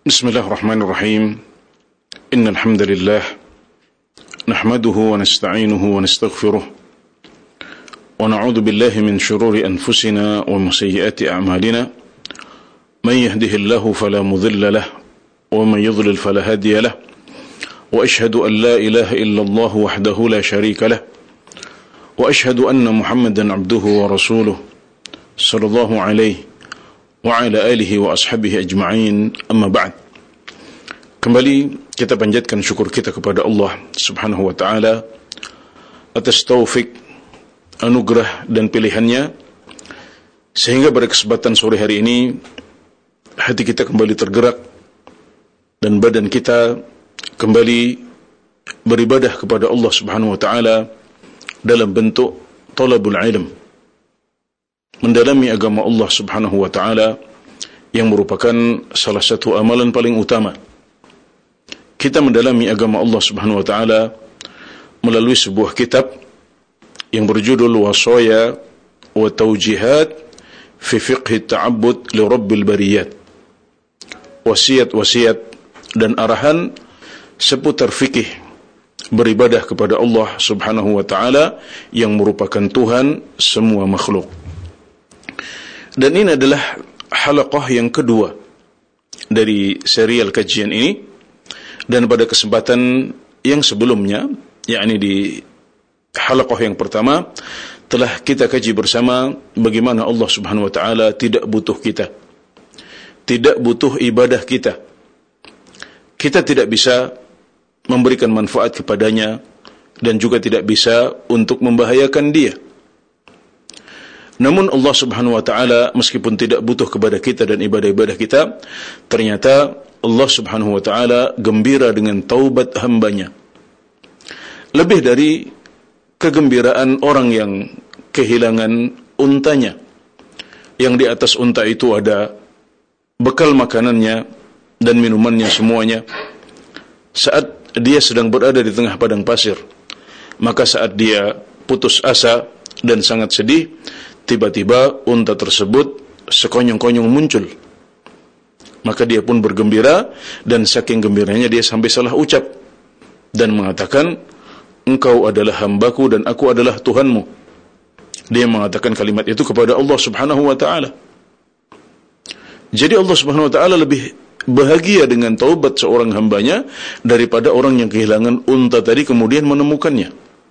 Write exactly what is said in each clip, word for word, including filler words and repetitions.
Bismillahirrahmanirrahim. Innal hamdalillah nahmaduhu wa nasta'inuhu wa nastaghfiruh wa na'udzu billahi min shururi anfusina wa min sayyiati a'malina. Man yahdihillahu fala mudilla lahu wa man yudlil fala hadiya lahu. Wa ashhadu an la ilaha illallah wahdahu la sharika lahu. Wa ashhadu anna Muhammadan 'abduhu wa rasuluh sallallahu alaihi wa ala alihi wa ashabihi ajma'in, amma ba'd. Kembali kita panjatkan syukur kita kepada Allah subhanahu wa ta'ala atas taufik, anugerah dan pilihannya, sehingga pada kesempatan sore hari ini hati kita kembali tergerak dan badan kita kembali beribadah kepada Allah subhanahu wa ta'ala dalam bentuk talabul ilm, mendalami agama Allah subhanahu wa ta'ala yang merupakan salah satu amalan paling utama. Kita mendalami agama Allah subhanahu wa ta'ala melalui sebuah kitab yang berjudul Wasaya wa Taujihat fi Fiqhi Ta'abbud li Rabbil Bariyat. Wasiat-wasiat dan arahan seputar fikih beribadah kepada Allah subhanahu wa ta'ala yang merupakan Tuhan semua makhluk. Dan ini adalah halaqah yang kedua dari serial kajian ini. Dan pada kesempatan yang sebelumnya, yakni di halaqah yang pertama, telah kita kaji bersama bagaimana Allah subhanahu wa ta'ala tidak butuh kita, tidak butuh ibadah kita. Kita tidak bisa memberikan manfaat kepadanya dan juga tidak bisa untuk membahayakan dia. Namun Allah subhanahu wa ta'ala meskipun tidak butuh kepada kita dan ibadah-ibadah kita, ternyata Allah subhanahu wa ta'ala gembira dengan taubat hambanya. Lebih dari kegembiraan orang yang kehilangan untanya, yang di atas unta itu ada bekal makanannya dan minumannya semuanya. Saat dia sedang berada di tengah padang pasir, maka saat dia putus asa dan sangat sedih, tiba-tiba unta tersebut sekonyong-konyong muncul. Maka dia pun bergembira, dan saking gembiranya dia sampai salah ucap dan mengatakan, engkau adalah hambaku dan aku adalah Tuhanmu. Dia mengatakan kalimat itu kepada Allah subhanahu wa ta'ala. Jadi Allah subhanahu wa ta'ala lebih bahagia dengan taubat seorang hambanya daripada orang yang kehilangan unta tadi kemudian menemukannya.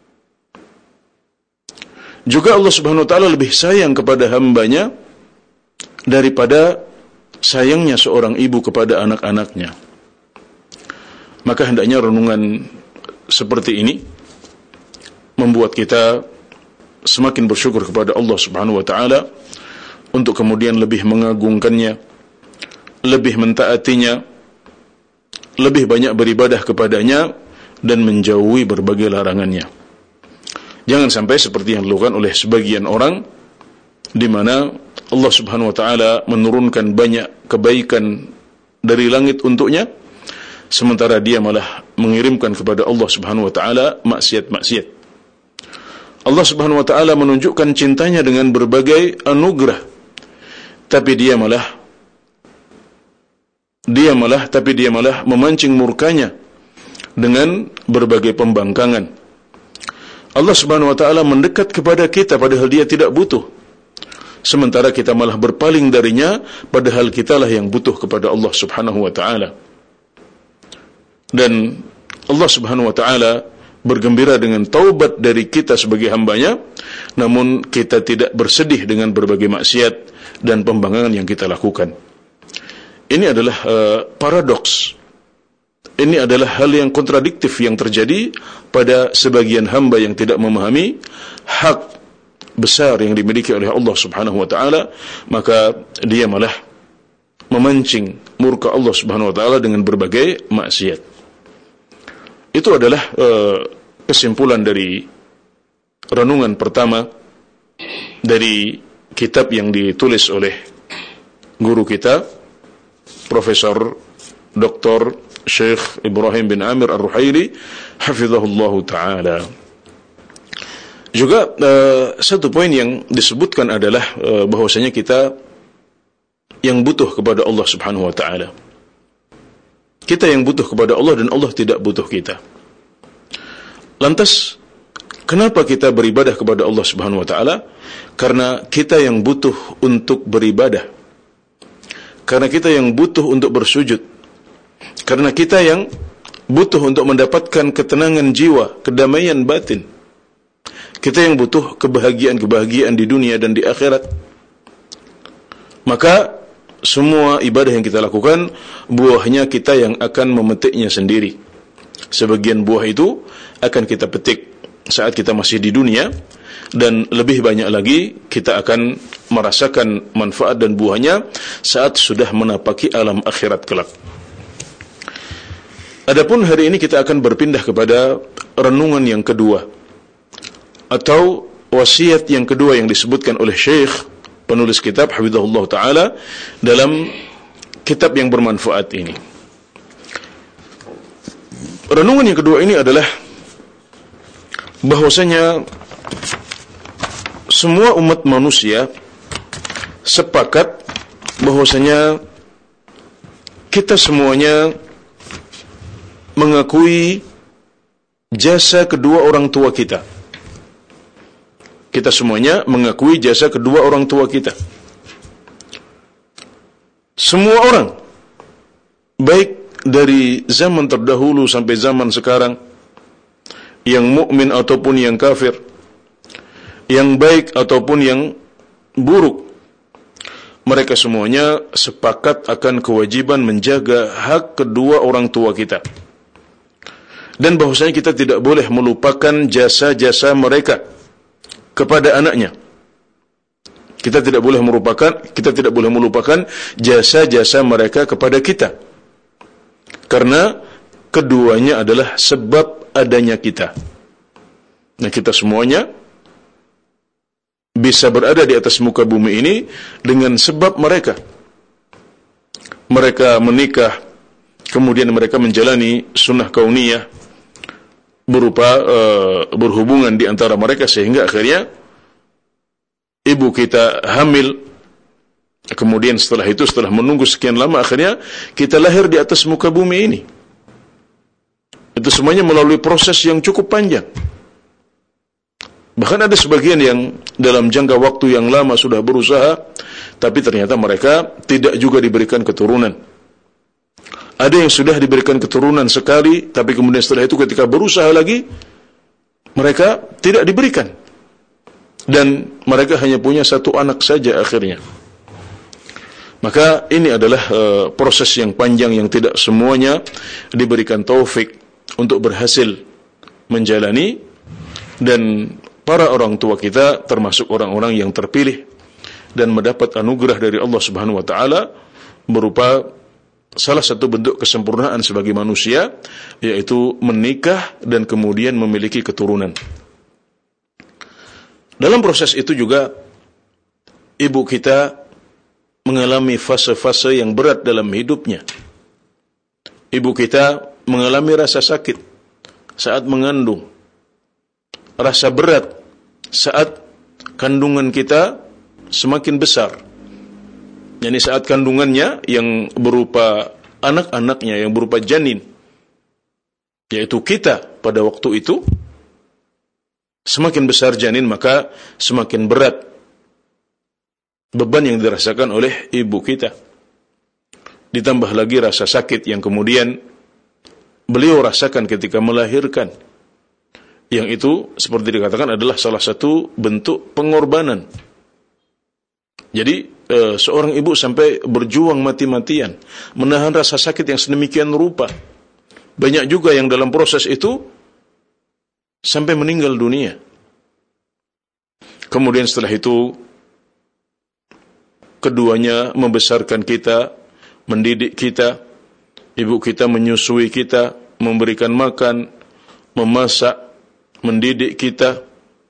Juga Allah subhanahu wa ta'ala lebih sayang kepada hambanya daripada sayangnya seorang ibu kepada anak-anaknya. Maka hendaknya renungan seperti ini membuat kita semakin bersyukur kepada Allah subhanahu wa ta'ala untuk kemudian lebih mengagungkannya, lebih mentaatinya, lebih banyak beribadah kepadanya, dan menjauhi berbagai larangannya. Jangan sampai seperti yang dilakukan oleh sebagian orang, di mana Allah subhanahu wa ta'ala menurunkan banyak kebaikan dari langit untuknya, sementara dia malah mengirimkan kepada Allah subhanahu wa ta'ala maksiat-maksiat. Allah subhanahu wa ta'ala menunjukkan cintanya dengan berbagai anugerah, tapi dia malah dia malah tapi dia malah memancing murkanya dengan berbagai pembangkangan. Allah subhanahu wa ta'ala mendekat kepada kita padahal dia tidak butuh, sementara kita malah berpaling darinya padahal kitalah yang butuh kepada Allah subhanahu wa ta'ala. Dan Allah subhanahu wa ta'ala bergembira dengan taubat dari kita sebagai hambanya, namun kita tidak bersedih dengan berbagai maksiat dan pembangkangan yang kita lakukan. Ini adalah uh, paradoks. Ini adalah hal yang kontradiktif yang terjadi pada sebagian hamba yang tidak memahami hak besar yang dimiliki oleh Allah subhanahu wa ta'ala, maka dia malah memancing murka Allah subhanahu wa ta'ala dengan berbagai maksiat. Itu adalah uh, kesimpulan dari renungan pertama dari kitab yang ditulis oleh guru kita, Profesor Doktor Syekh Ibrahim bin Amir Ar-Ruhaili hafizahullahu ta'ala. Juga uh, satu poin yang disebutkan adalah uh, bahwasanya kita yang butuh kepada Allah subhanahu wa ta'ala. kita yang butuh kepada Allah dan Allah tidak butuh kita. Lantas, kenapa kita beribadah kepada Allah Subhanahu wa taala? Karena kita yang butuh untuk beribadah. Karena kita yang butuh untuk bersujud. Karena kita yang butuh untuk mendapatkan ketenangan jiwa, kedamaian batin. Kita yang butuh kebahagiaan-kebahagiaan di dunia dan di akhirat. Maka semua ibadah yang kita lakukan, buahnya kita yang akan memetiknya sendiri. Sebagian buah itu akan kita petik saat kita masih di dunia, dan lebih banyak lagi kita akan merasakan manfaat dan buahnya saat sudah menapaki alam akhirat kelak. Adapun hari ini kita akan berpindah kepada renungan yang kedua, atau wasiat yang kedua yang disebutkan oleh Syekh penulis kitab hafizahullah taala dalam kitab yang bermanfaat ini. Renungan yang kedua ini adalah bahwasanya semua umat manusia sepakat bahwasanya kita semuanya mengakui jasa kedua orang tua kita. Kita semuanya mengakui jasa kedua orang tua kita. Semua orang, baik dari zaman terdahulu sampai zaman sekarang, yang mukmin ataupun yang kafir, yang baik ataupun yang buruk, mereka semuanya sepakat akan kewajiban menjaga hak kedua orang tua kita. Dan bahwasanya kita tidak boleh melupakan jasa-jasa mereka kepada anaknya. Kita tidak boleh melupakan, kita tidak boleh melupakan jasa-jasa mereka kepada kita. Karena keduanya adalah sebab adanya kita. Nah, kita semuanya bisa berada di atas muka bumi ini dengan sebab mereka. Mereka menikah, kemudian mereka menjalani sunnah kauniyah berupa uh, berhubungan di antara mereka sehingga akhirnya ibu kita hamil, kemudian setelah itu setelah menunggu sekian lama akhirnya kita lahir di atas muka bumi ini. Itu semuanya melalui proses yang cukup panjang. Bahkan ada sebagian yang dalam jangka waktu yang lama sudah berusaha, tapi ternyata mereka tidak juga diberikan keturunan. Ada yang sudah diberikan keturunan sekali, tapi kemudian setelah itu ketika berusaha lagi, mereka tidak diberikan. Dan mereka hanya punya satu anak saja akhirnya. Maka ini adalah uh, proses yang panjang yang tidak semuanya diberikan taufik untuk berhasil menjalani. Dan para orang tua kita termasuk orang-orang yang terpilih dan mendapat anugerah dari Allah Subhanahu wa taala berupa salah satu bentuk kesempurnaan sebagai manusia, yaitu menikah dan kemudian memiliki keturunan. Dalam proses itu juga ibu kita mengalami fase-fase yang berat dalam hidupnya. Ibu kita mengalami rasa sakit saat mengandung, rasa berat saat kandungan kita semakin besar. Yani saat kandungannya yang berupa anak-anaknya, yang berupa janin, yaitu kita pada waktu itu, semakin besar janin maka semakin berat beban yang dirasakan oleh ibu kita. Ditambah lagi rasa sakit yang kemudian beliau rasakan ketika melahirkan, yang itu seperti dikatakan adalah salah satu bentuk pengorbanan. Jadi e, seorang ibu sampai berjuang mati-matian menahan rasa sakit yang sedemikian rupa. Banyak juga yang dalam proses itu sampai meninggal dunia. Kemudian setelah itu keduanya membesarkan kita, mendidik kita. Ibu kita menyusui kita, memberikan makan, memasak, mendidik kita.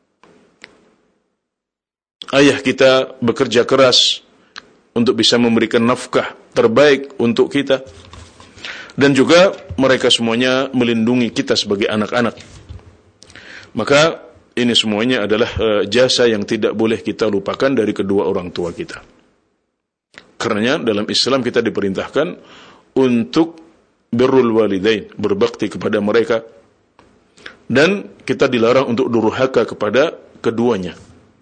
Ayah kita bekerja keras untuk bisa memberikan nafkah terbaik untuk kita. Dan juga mereka semuanya melindungi kita sebagai anak-anak. Maka ini semuanya adalah uh, jasa yang tidak boleh kita lupakan dari kedua orang tua kita. Karena dalam Islam kita diperintahkan untuk birrul walidain, berbakti kepada mereka, dan kita dilarang untuk durhaka kepada keduanya.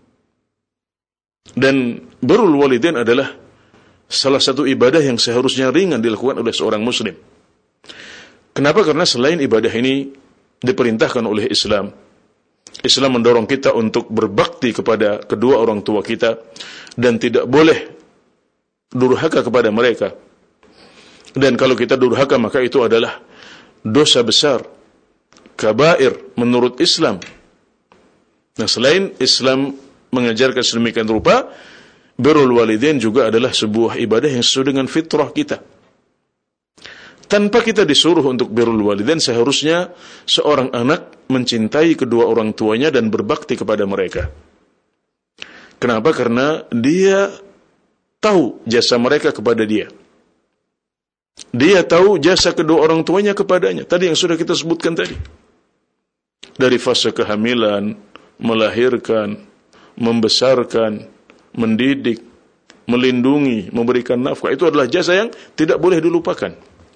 Dan birrul walidain adalah salah satu ibadah yang seharusnya ringan dilakukan oleh seorang muslim. Kenapa? Karena selain ibadah ini diperintahkan oleh Islam, Islam mendorong kita untuk berbakti kepada kedua orang tua kita dan tidak boleh durhaka kepada mereka. Dan kalau kita durhaka maka itu adalah dosa besar, kabair menurut Islam. Nah, selain Islam mengajarkan sedemikian rupa, birrul walidain juga adalah sebuah ibadah yang sesuai dengan fitrah kita. Tanpa kita disuruh untuk birrul walidain, seharusnya seorang anak mencintai kedua orang tuanya dan berbakti kepada mereka. Kenapa? Karena dia tahu jasa mereka kepada dia. Dia tahu jasa kedua orang tuanya kepadanya. Tadi yang sudah kita sebutkan tadi. Dari fase kehamilan, melahirkan, membesarkan, mendidik, melindungi, memberikan nafkah. Itu adalah jasa yang tidak boleh dilupakan.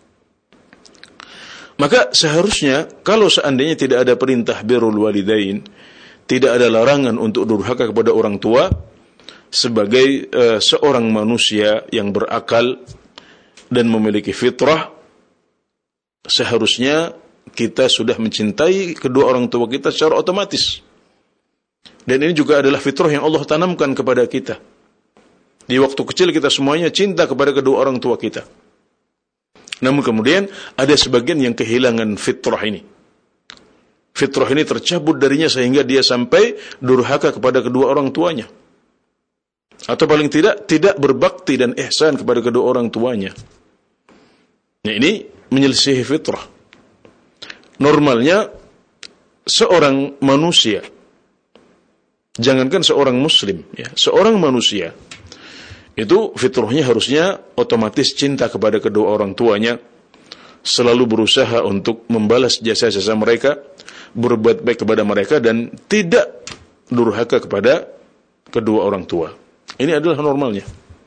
Maka seharusnya kalau seandainya tidak ada perintah birrul walidain, tidak ada larangan untuk durhaka kepada orang tua, sebagai uh, seorang manusia yang berakal dan memiliki fitrah, seharusnya kita sudah mencintai kedua orang tua kita secara otomatis. Dan ini juga adalah fitrah yang Allah tanamkan kepada kita. Di waktu kecil kita semuanya cinta kepada kedua orang tua kita. Namun kemudian ada sebagian yang kehilangan fitrah ini. Fitrah ini tercabut darinya sehingga dia sampai durhaka kepada kedua orang tuanya. Atau paling tidak, tidak berbakti dan ihsan kepada kedua orang tuanya. Nah, ini menyelisihi fitrah. Normalnya seorang manusia, jangankan seorang muslim, ya, seorang manusia itu fitrahnya harusnya otomatis cinta kepada kedua orang tuanya, selalu berusaha untuk membalas jasa-jasa mereka, berbuat baik kepada mereka, dan tidak durhaka kepada kedua orang tua. Ini adalah normalnya.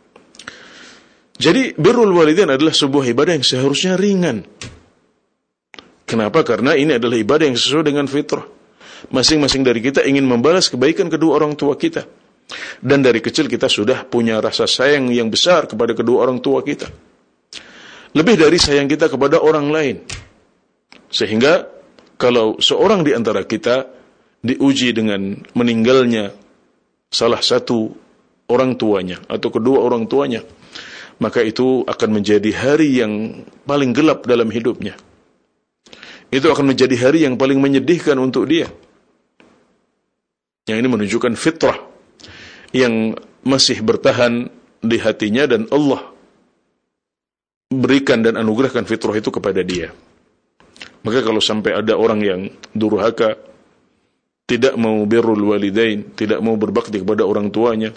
Jadi birrul walidain adalah sebuah ibadah yang seharusnya ringan. Kenapa? Karena ini adalah ibadah yang sesuai dengan fitrah. Masing-masing dari kita ingin membalas kebaikan kedua orang tua kita. Dan dari kecil kita sudah punya rasa sayang yang besar kepada kedua orang tua kita. Lebih dari sayang kita kepada orang lain. Sehingga kalau seorang di antara kita diuji dengan meninggalnya salah satu orang tuanya atau kedua orang tuanya, maka itu akan menjadi hari yang paling gelap dalam hidupnya. Itu akan menjadi hari yang paling menyedihkan untuk dia. Yang ini menunjukkan fitrah yang masih bertahan di hatinya, dan Allah berikan dan anugerahkan fitrah itu kepada dia. Maka kalau sampai ada orang yang durhaka, tidak mau birrul walidain, tidak mau berbakti kepada orang tuanya,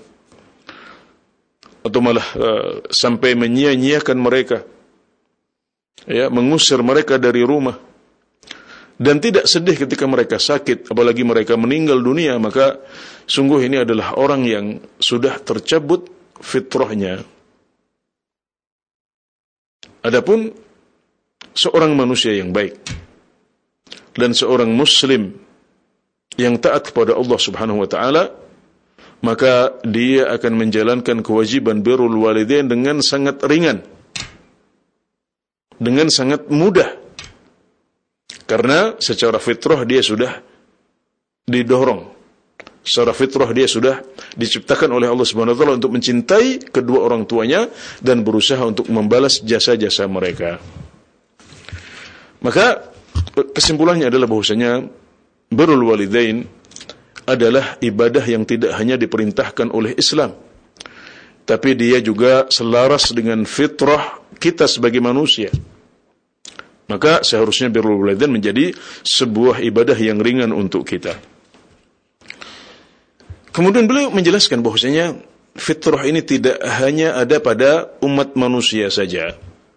atau malah uh, sampai menyia-nyiakan mereka, ya, mengusir mereka dari rumah, dan tidak sedih ketika mereka sakit, apalagi mereka meninggal dunia, maka sungguh ini adalah orang yang sudah tercabut fitrahnya. Adapun seorang manusia yang baik dan seorang muslim yang taat kepada Allah Subhanahu wa taala, maka dia akan menjalankan kewajiban birrul walidain dengan sangat ringan, dengan sangat mudah. Karena secara fitrah dia sudah didorong, secara fitrah dia sudah diciptakan oleh Allah Subhanahu wa taala untuk mencintai kedua orang tuanya dan berusaha untuk membalas jasa-jasa mereka. Maka kesimpulannya adalah bahwasanya birrul walidain adalah ibadah yang tidak hanya diperintahkan oleh Islam, tapi dia juga selaras dengan fitrah kita sebagai manusia. Maka seharusnya birrul walidain menjadi sebuah ibadah yang ringan untuk kita. Kemudian beliau menjelaskan bahwasanya fitrah ini tidak hanya ada pada umat manusia saja.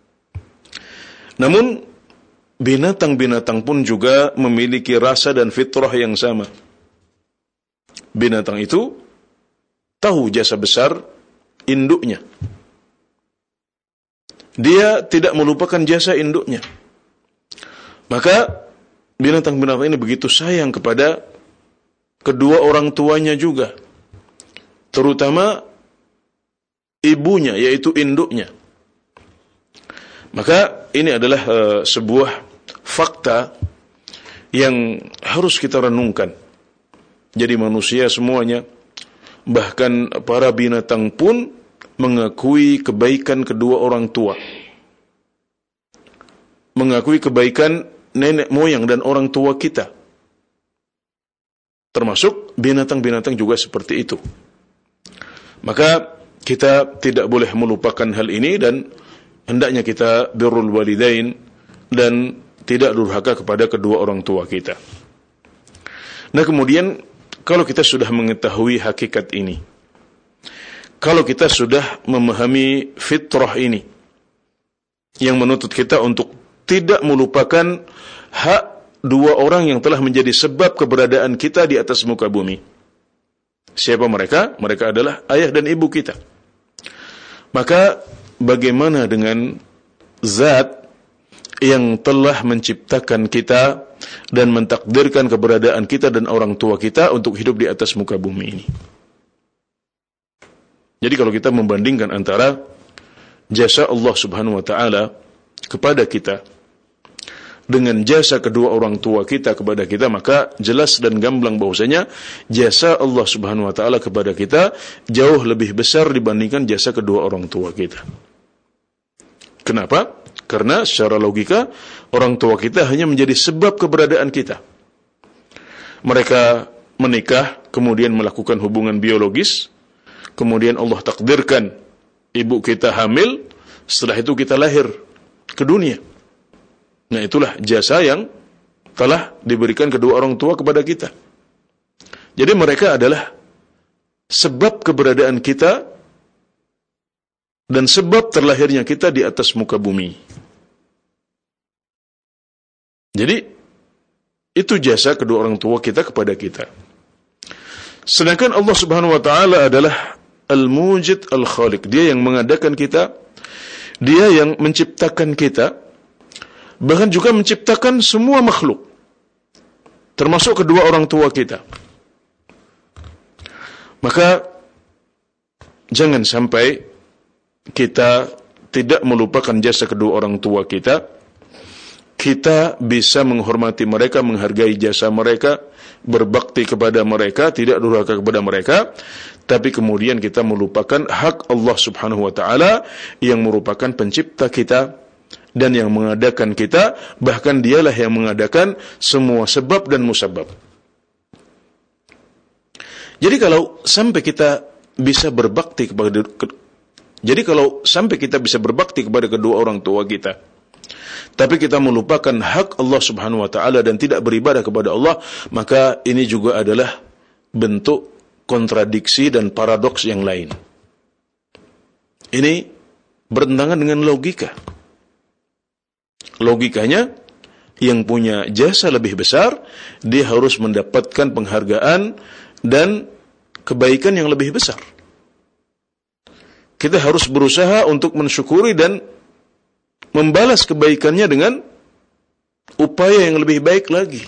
Namun binatang-binatang pun juga memiliki rasa dan fitrah yang sama. Binatang itu tahu jasa besar induknya. Dia tidak melupakan jasa induknya. Maka binatang-binatang ini begitu sayang kepada kedua orang tuanya juga, terutama ibunya, yaitu induknya. Maka ini adalah uh, sebuah fakta yang harus kita renungkan. Jadi manusia semuanya, bahkan para binatang pun mengakui kebaikan kedua orang tua, mengakui kebaikan nenek moyang dan orang tua kita. Termasuk binatang-binatang juga seperti itu. Maka kita tidak boleh melupakan hal ini, dan hendaknya kita birrul walidain dan tidak durhaka kepada kedua orang tua kita. Nah, kemudian kalau kita sudah mengetahui hakikat ini, kalau kita sudah memahami fitrah ini yang menuntut kita untuk tidak melupakan hak dua orang yang telah menjadi sebab keberadaan kita di atas muka bumi. Siapa mereka? Mereka adalah ayah dan ibu kita. Maka bagaimana dengan zat yang telah menciptakan kita dan mentakdirkan keberadaan kita dan orang tua kita untuk hidup di atas muka bumi ini? Jadi kalau kita membandingkan antara jasa Allah Subhanahu wa taala kepada kita dengan jasa kedua orang tua kita kepada kita, maka jelas dan gamblang bahwasanya jasa Allah Subhanahu wa taala kepada kita jauh lebih besar dibandingkan jasa kedua orang tua kita. Kenapa? Karena secara logika orang tua kita hanya menjadi sebab keberadaan kita. Mereka menikah, kemudian melakukan hubungan biologis, kemudian Allah takdirkan ibu kita hamil, setelah itu kita lahir ke dunia. Nah, itulah jasa yang telah diberikan kedua orang tua kepada kita. Jadi mereka adalah sebab keberadaan kita dan sebab terlahirnya kita di atas muka bumi. Jadi itu jasa kedua orang tua kita kepada kita. Sedangkan Allah Subhanahu wa taala adalah Al-Mujid Al-Khaliq. Dia yang mengadakan kita, Dia yang menciptakan kita, bahkan juga menciptakan semua makhluk, termasuk kedua orang tua kita. Maka jangan sampai kita tidak melupakan jasa kedua orang tua kita. Kita bisa menghormati mereka, menghargai jasa mereka, berbakti kepada mereka, tidak durhaka kepada mereka, tapi kemudian kita melupakan hak Allah Subhanahu wa taala yang merupakan pencipta kita dan yang mengadakan kita, bahkan dialah yang mengadakan semua sebab dan musabab. Jadi kalau sampai kita bisa berbakti kepada Jadi kalau sampai kita bisa berbakti kepada kedua orang tua kita, tapi kita melupakan hak Allah Subhanahu wa taala dan tidak beribadah kepada Allah, maka ini juga adalah bentuk kontradiksi dan paradoks yang lain. Ini bertentangan dengan logika. Logikanya, yang punya jasa lebih besar, dia harus mendapatkan penghargaan dan kebaikan yang lebih besar. Kita harus berusaha untuk mensyukuri dan membalas kebaikannya dengan upaya yang lebih baik lagi.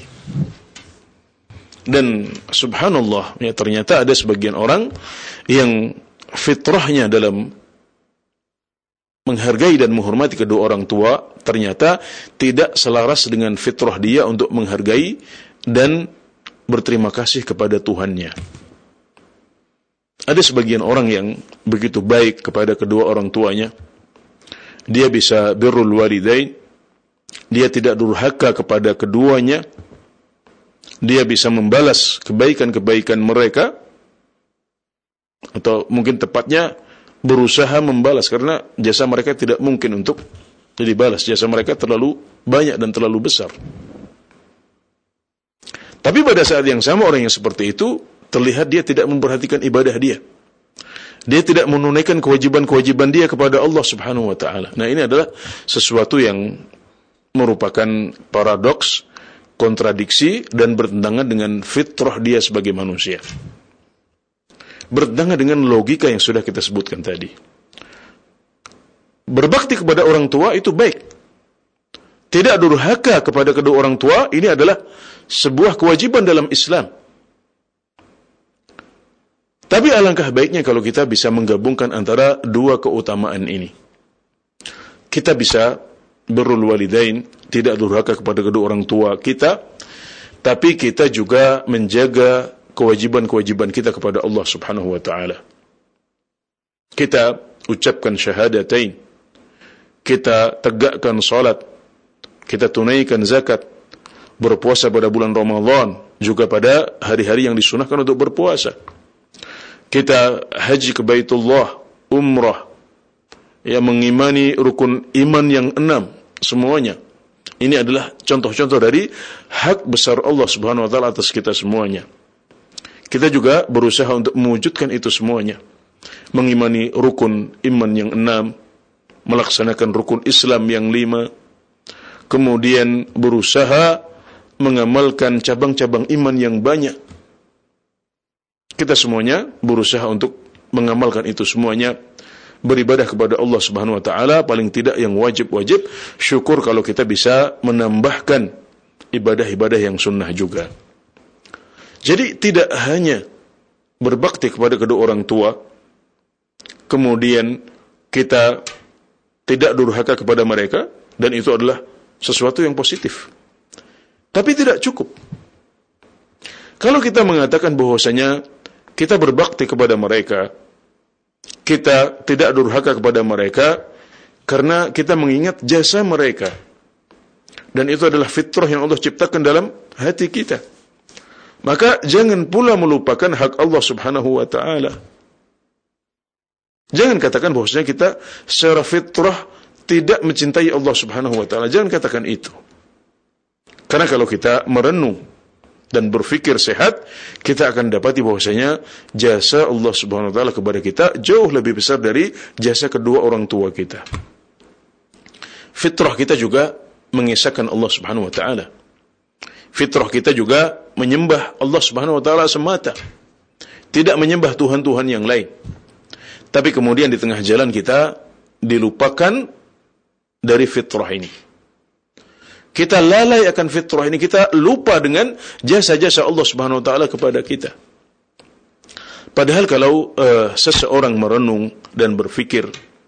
Dan subhanallah, ya, ternyata ada sebagian orang yang fitrahnya dalam menghargai dan menghormati kedua orang tua ternyata tidak selaras dengan fitrah dia untuk menghargai dan berterima kasih kepada Tuhannya. Ada sebagian orang yang begitu baik kepada kedua orang tuanya, dia bisa birrul walidain, dia tidak durhaka kepada keduanya, dia bisa membalas kebaikan-kebaikan mereka, atau mungkin tepatnya berusaha membalas, karena jasa mereka tidak mungkin untuk dibalas, jasa mereka terlalu banyak dan terlalu besar. Tapi pada saat yang sama orang yang seperti itu terlihat dia tidak memperhatikan ibadah dia, dia tidak menunaikan kewajiban-kewajiban dia kepada Allah Subhanahu wa taala. Nah, ini adalah sesuatu yang merupakan paradoks, kontradiksi, dan bertentangan dengan fitrah dia sebagai manusia, bertentangan dengan logika yang sudah kita sebutkan tadi. Berbakti kepada orang tua itu baik, tidak durhaka kepada kedua orang tua, ini adalah sebuah kewajiban dalam Islam. Tapi alangkah baiknya kalau kita bisa menggabungkan antara dua keutamaan ini. Kita bisa birrul walidain, tidak durhaka kepada kedua orang tua kita, tapi kita juga menjaga kewajiban-kewajiban kita kepada Allah Subhanahu wa taala. Kita ucapkan syahadatain, kita tegakkan salat, kita tunaikan zakat, berpuasa pada bulan Ramadan, juga pada hari-hari yang disunahkan untuk berpuasa. Kita haji ke Baitullah, umrah, yang mengimani rukun iman yang enam, semuanya. Ini adalah contoh-contoh dari hak besar Allah Subhanahu wa taala atas kita semuanya. Kita juga berusaha untuk mewujudkan itu semuanya. Mengimani rukun iman yang enam, melaksanakan rukun Islam yang lima, kemudian berusaha mengamalkan cabang-cabang iman yang banyak. Kita semuanya berusaha untuk mengamalkan itu semuanya, beribadah kepada Allah Subhanahu wa taala, paling tidak yang wajib-wajib. Syukur kalau kita bisa menambahkan ibadah-ibadah yang sunnah juga. Jadi tidak hanya berbakti kepada kedua orang tua, kemudian kita tidak durhaka kepada mereka, dan itu adalah sesuatu yang positif. Tapi tidak cukup. Kalau kita mengatakan bahwasanya kita berbakti kepada mereka, kita tidak durhaka kepada mereka karena kita mengingat jasa mereka, dan itu adalah fitrah yang Allah ciptakan dalam hati kita, maka jangan pula melupakan hak Allah Subhanahu wa taala. Jangan katakan bahwasanya kita secara fitrah tidak mencintai Allah Subhanahu wa taala. Jangan katakan itu. Karena kalau kita merenung dan berfikir sehat, kita akan dapati bahwasanya jasa Allah Subhanahu wa taala kepada kita jauh lebih besar dari jasa kedua orang tua kita. Fitrah kita juga mengisahkan Allah Subhanahu wa taala. Fitrah kita juga menyembah Allah Subhanahu wa taala semata, tidak menyembah tuhan-tuhan yang lain. Tapi kemudian di tengah jalan kita dilupakan dari fitrah ini. Kita lalai akan fitrah ini, kita lupa dengan jasa-jasa Allah Subhanahu wa taala kepada kita. Padahal kalau uh, seseorang merenung dan berfikir,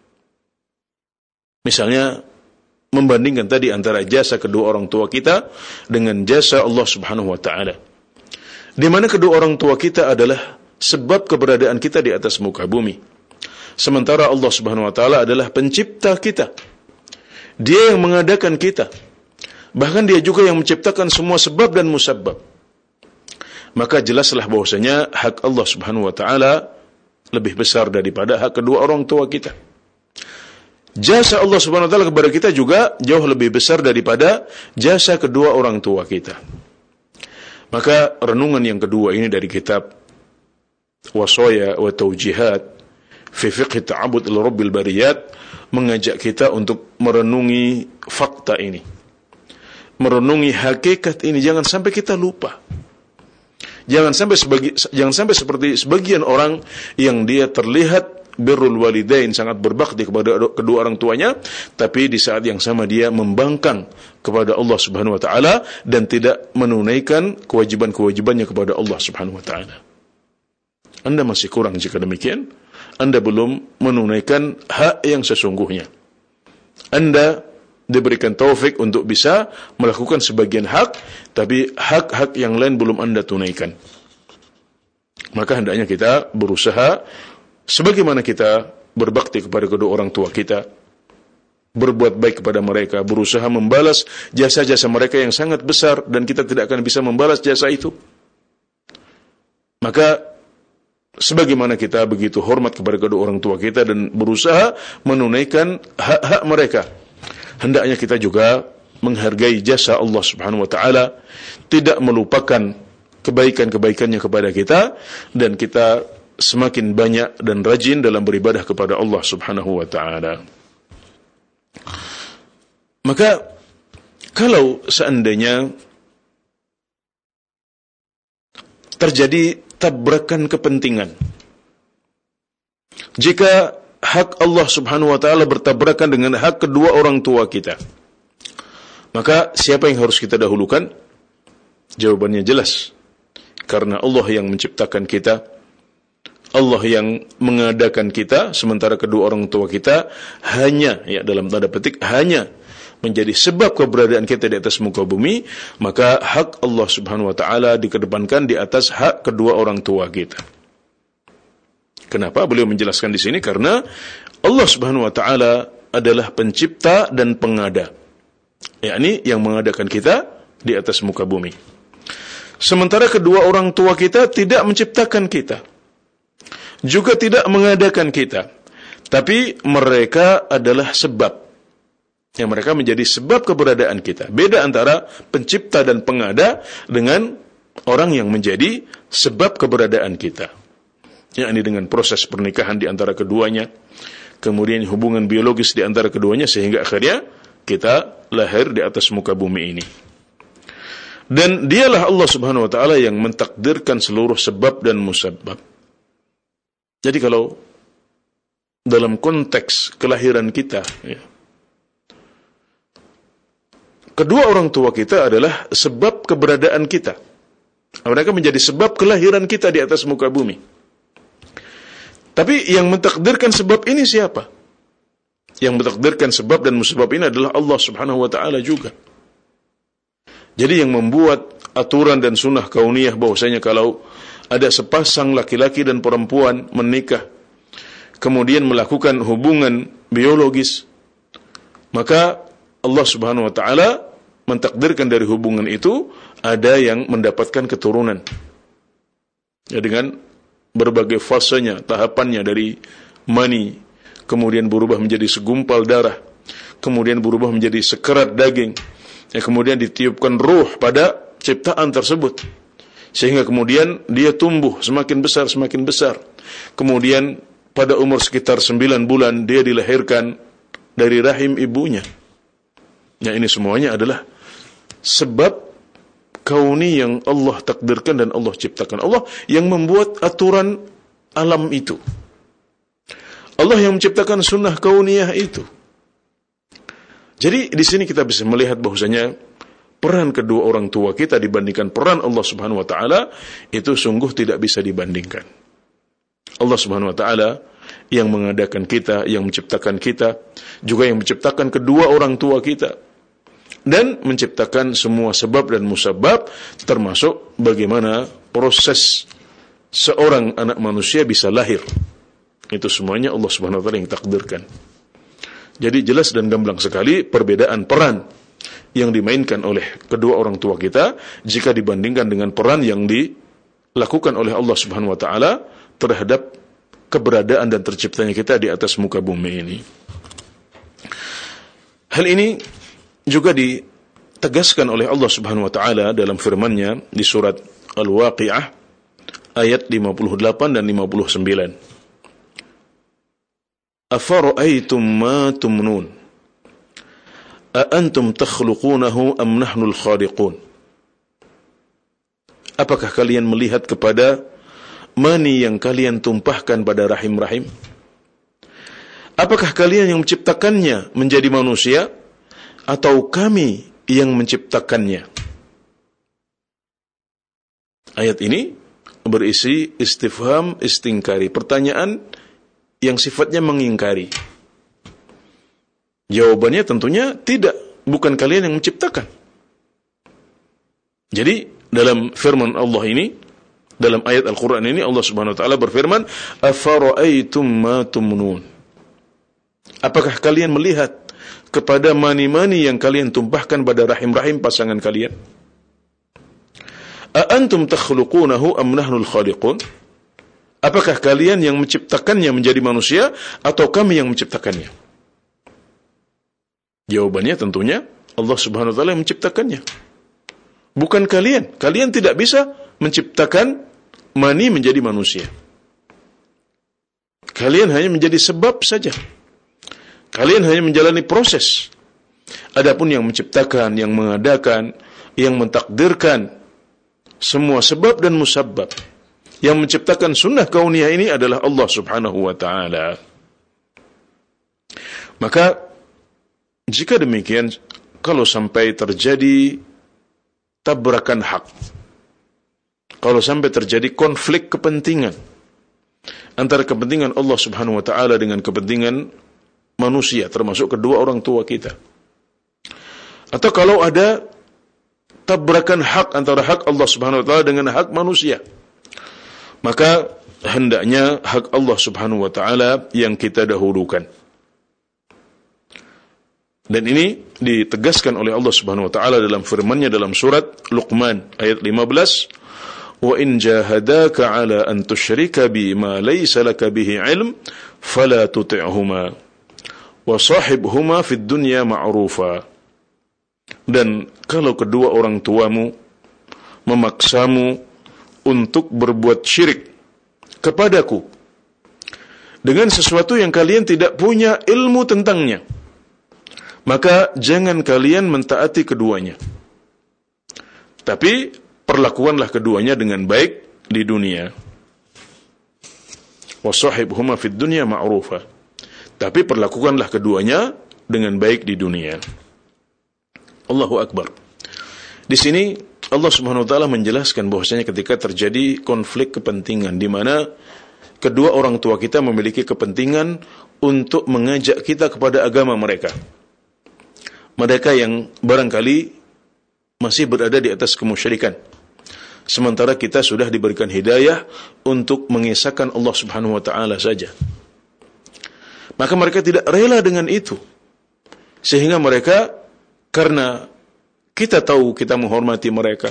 misalnya membandingkan tadi antara jasa kedua orang tua kita dengan jasa Allah Subhanahu wa taala, di mana kedua orang tua kita adalah sebab keberadaan kita di atas muka bumi, sementara Allah Subhanahu wa taala adalah pencipta kita. Dia yang mengadakan kita, bahkan dia juga yang menciptakan semua sebab dan musabab. Maka jelaslah bahwasanya hak Allah Subhanahu wa taala lebih besar daripada hak kedua orang tua kita. Jasa Allah Subhanahu wa taala kepada kita juga jauh lebih besar daripada jasa kedua orang tua kita. Maka renungan yang kedua ini dari kitab Wasaya wa Taujihat fi Fiqh Ta'abbud ila Rabbil Bariyat mengajak kita untuk merenungi fakta ini, merenungi hakikat ini. Jangan sampai kita lupa. Jangan sampai sebagi, jangan sampai seperti sebagian orang yang dia terlihat birrul walidain, sangat berbakti kepada kedua orang tuanya, tapi di saat yang sama dia membangkang kepada Allah Subhanahu wa taala dan tidak menunaikan kewajiban-kewajibannya kepada Allah Subhanahu wa taala. Anda masih kurang jika demikian. Anda belum menunaikan hak yang sesungguhnya. Anda diberikan taufik untuk bisa melakukan sebagian hak, tapi hak-hak yang lain belum Anda tunaikan. Maka hendaknya kita berusaha sebagaimana kita berbakti kepada kedua orang tua kita, berbuat baik kepada mereka, berusaha membalas jasa-jasa mereka yang sangat besar, dan kita tidak akan bisa membalas jasa itu. Maka sebagaimana kita begitu hormat kepada kedua orang tua kita dan berusaha menunaikan hak-hak mereka, hendaknya kita juga menghargai jasa Allah Subhanahu wa taala, tidak melupakan kebaikan-kebaikannya kepada kita, dan kita semakin banyak dan rajin dalam beribadah kepada Allah Subhanahu wa taala. Maka kalau seandainya terjadi tabrakan kepentingan, jika hak Allah Subhanahu wa taala bertabrakan dengan hak kedua orang tua kita, Maka siapa yang harus kita dahulukan? Jawabannya jelas. Karena Allah yang menciptakan kita, Allah yang mengadakan kita, sementara kedua orang tua kita hanya, ya dalam tanda petik, hanya menjadi sebab keberadaan kita di atas muka bumi, maka hak Allah subhanahu wa ta'ala dikedepankan di atas hak kedua orang tua kita. Kenapa beliau menjelaskan di sini? Karena Allah subhanahu wa ta'ala adalah pencipta dan pengada, yakni yang mengadakan kita di atas muka bumi. Sementara kedua orang tua kita tidak menciptakan kita, juga tidak mengadakan kita, tapi mereka adalah sebab, yang mereka menjadi sebab keberadaan kita. Beda antara pencipta dan pengada dengan orang yang menjadi sebab keberadaan kita, yakni dengan proses pernikahan di antara keduanya, kemudian hubungan biologis di antara keduanya, sehingga akhirnya kita lahir di atas muka bumi ini. Dan dialah Allah subhanahu wa ta'ala yang mentakdirkan seluruh sebab dan musabab. Jadi kalau dalam konteks kelahiran kita, ya, kedua orang tua kita adalah sebab keberadaan kita. Mereka menjadi sebab kelahiran kita di atas muka bumi. Tapi yang mentakdirkan sebab ini siapa? Yang mentakdirkan sebab dan musabab ini adalah Allah subhanahu wa ta'ala juga. Jadi yang membuat aturan dan sunnah kauniyah bahwasanya kalau ada sepasang laki-laki dan perempuan menikah, kemudian melakukan hubungan biologis, maka Allah subhanahu wa ta'ala mentakdirkan dari hubungan itu ada yang mendapatkan keturunan. Ya, dengan berbagai fasenya, tahapannya, dari mani, kemudian berubah menjadi segumpal darah, kemudian berubah menjadi sekerat daging, ya, kemudian ditiupkan ruh pada ciptaan tersebut, sehingga kemudian dia tumbuh semakin besar, semakin besar. Kemudian pada umur sekitar sembilan bulan dia dilahirkan dari rahim ibunya. Ya, ini semuanya adalah sebab kauni yang Allah takdirkan dan Allah ciptakan. Allah yang membuat aturan alam itu. Allah yang menciptakan sunnah kauniyah itu. Jadi di sini kita bisa melihat bahwasanya peran kedua orang tua kita dibandingkan peran Allah Subhanahu wa taala itu sungguh tidak bisa dibandingkan. Allah Subhanahu wa taala yang mengadakan kita, yang menciptakan kita, juga yang menciptakan kedua orang tua kita, dan menciptakan semua sebab dan musabab, termasuk bagaimana proses seorang anak manusia bisa lahir. Itu semuanya Allah Subhanahu wa taala yang takdirkan. Jadi jelas dan gamblang sekali perbedaan peran yang dimainkan oleh kedua orang tua kita jika dibandingkan dengan peran yang dilakukan oleh Allah Subhanahu wa taala terhadap keberadaan dan terciptanya kita di atas muka bumi ini. Hal ini juga ditegaskan oleh Allah Subhanahu wa taala dalam firman-Nya di surat Al-Waqiah ayat lima puluh delapan dan lima puluh sembilan. Afara'aytum ma tumnun a antum takhluqunahu am nahnul khaliqun. Apakah kalian melihat kepada mani yang kalian tumpahkan pada rahim-rahim? Apakah kalian yang menciptakannya menjadi manusia atau kami yang menciptakannya? Ayat ini berisi istifham istingkari, pertanyaan yang sifatnya mengingkari. Jawabannya tentunya tidak, bukan kalian yang menciptakan. Jadi dalam firman Allah ini, dalam ayat Al-Quran ini, Allah Subhanahu wa taala berfirman, afara'aytum ma tumnun. Apakah kalian melihat kepada mani-mani yang kalian tumpahkan pada rahim-rahim pasangan kalian? A antum takhluqunahu am nahnul khaliqun? Apakah kalian yang menciptakannya menjadi manusia atau kami yang menciptakannya? Jawabannya tentunya Allah Subhanahu wa taala yang menciptakannya. Bukan kalian. Kalian tidak bisa menciptakan mani menjadi manusia. Kalian hanya menjadi sebab saja. Kalian hanya menjalani proses. Adapun yang menciptakan, yang mengadakan, yang mentakdirkan semua sebab dan musabab, yang menciptakan sunnah kauniyah ini adalah Allah Subhanahu wa taala. Maka jika demikian, kalau sampai terjadi tabrakan hak, kalau sampai terjadi konflik kepentingan antara kepentingan Allah Subhanahu wa taala dengan kepentingan manusia, termasuk kedua orang tua kita, atau kalau ada tabrakan hak antara hak Allah Subhanahu wa taala dengan hak manusia, maka hendaknya hak Allah Subhanahu wa taala yang kita dahulukan. Dan ini ditegaskan oleh Allah Subhanahu wa taala dalam firman-Nya dalam surat Luqman ayat lima belas, "Wa in jahadaka 'ala an tusyrika bi ma laysa laka bihi 'ilm fala tuti'huma wa sahibhuma fid dunya ma'rufa." Dan kalau kedua orang tuamu memaksamu untuk berbuat syirik kepadaku dengan sesuatu yang kalian tidak punya ilmu tentangnya, maka jangan kalian mentaati keduanya. Tapi perlakuanlah keduanya dengan baik di dunia. Wasahibhuma fid dunya ma'rufa. Tapi perlakukanlah keduanya dengan baik di dunia. Allahu Akbar. Di sini Allah Subhanahu wa taala menjelaskan bahwasanya ketika terjadi konflik kepentingan di mana kedua orang tua kita memiliki kepentingan untuk mengajak kita kepada agama mereka, mereka yang barangkali masih berada di atas kemusyrikan, sementara kita sudah diberikan hidayah untuk mengesahkan Allah Subhanahu wa taala saja, maka mereka tidak rela dengan itu, sehingga mereka, karena kita tahu kita menghormati mereka,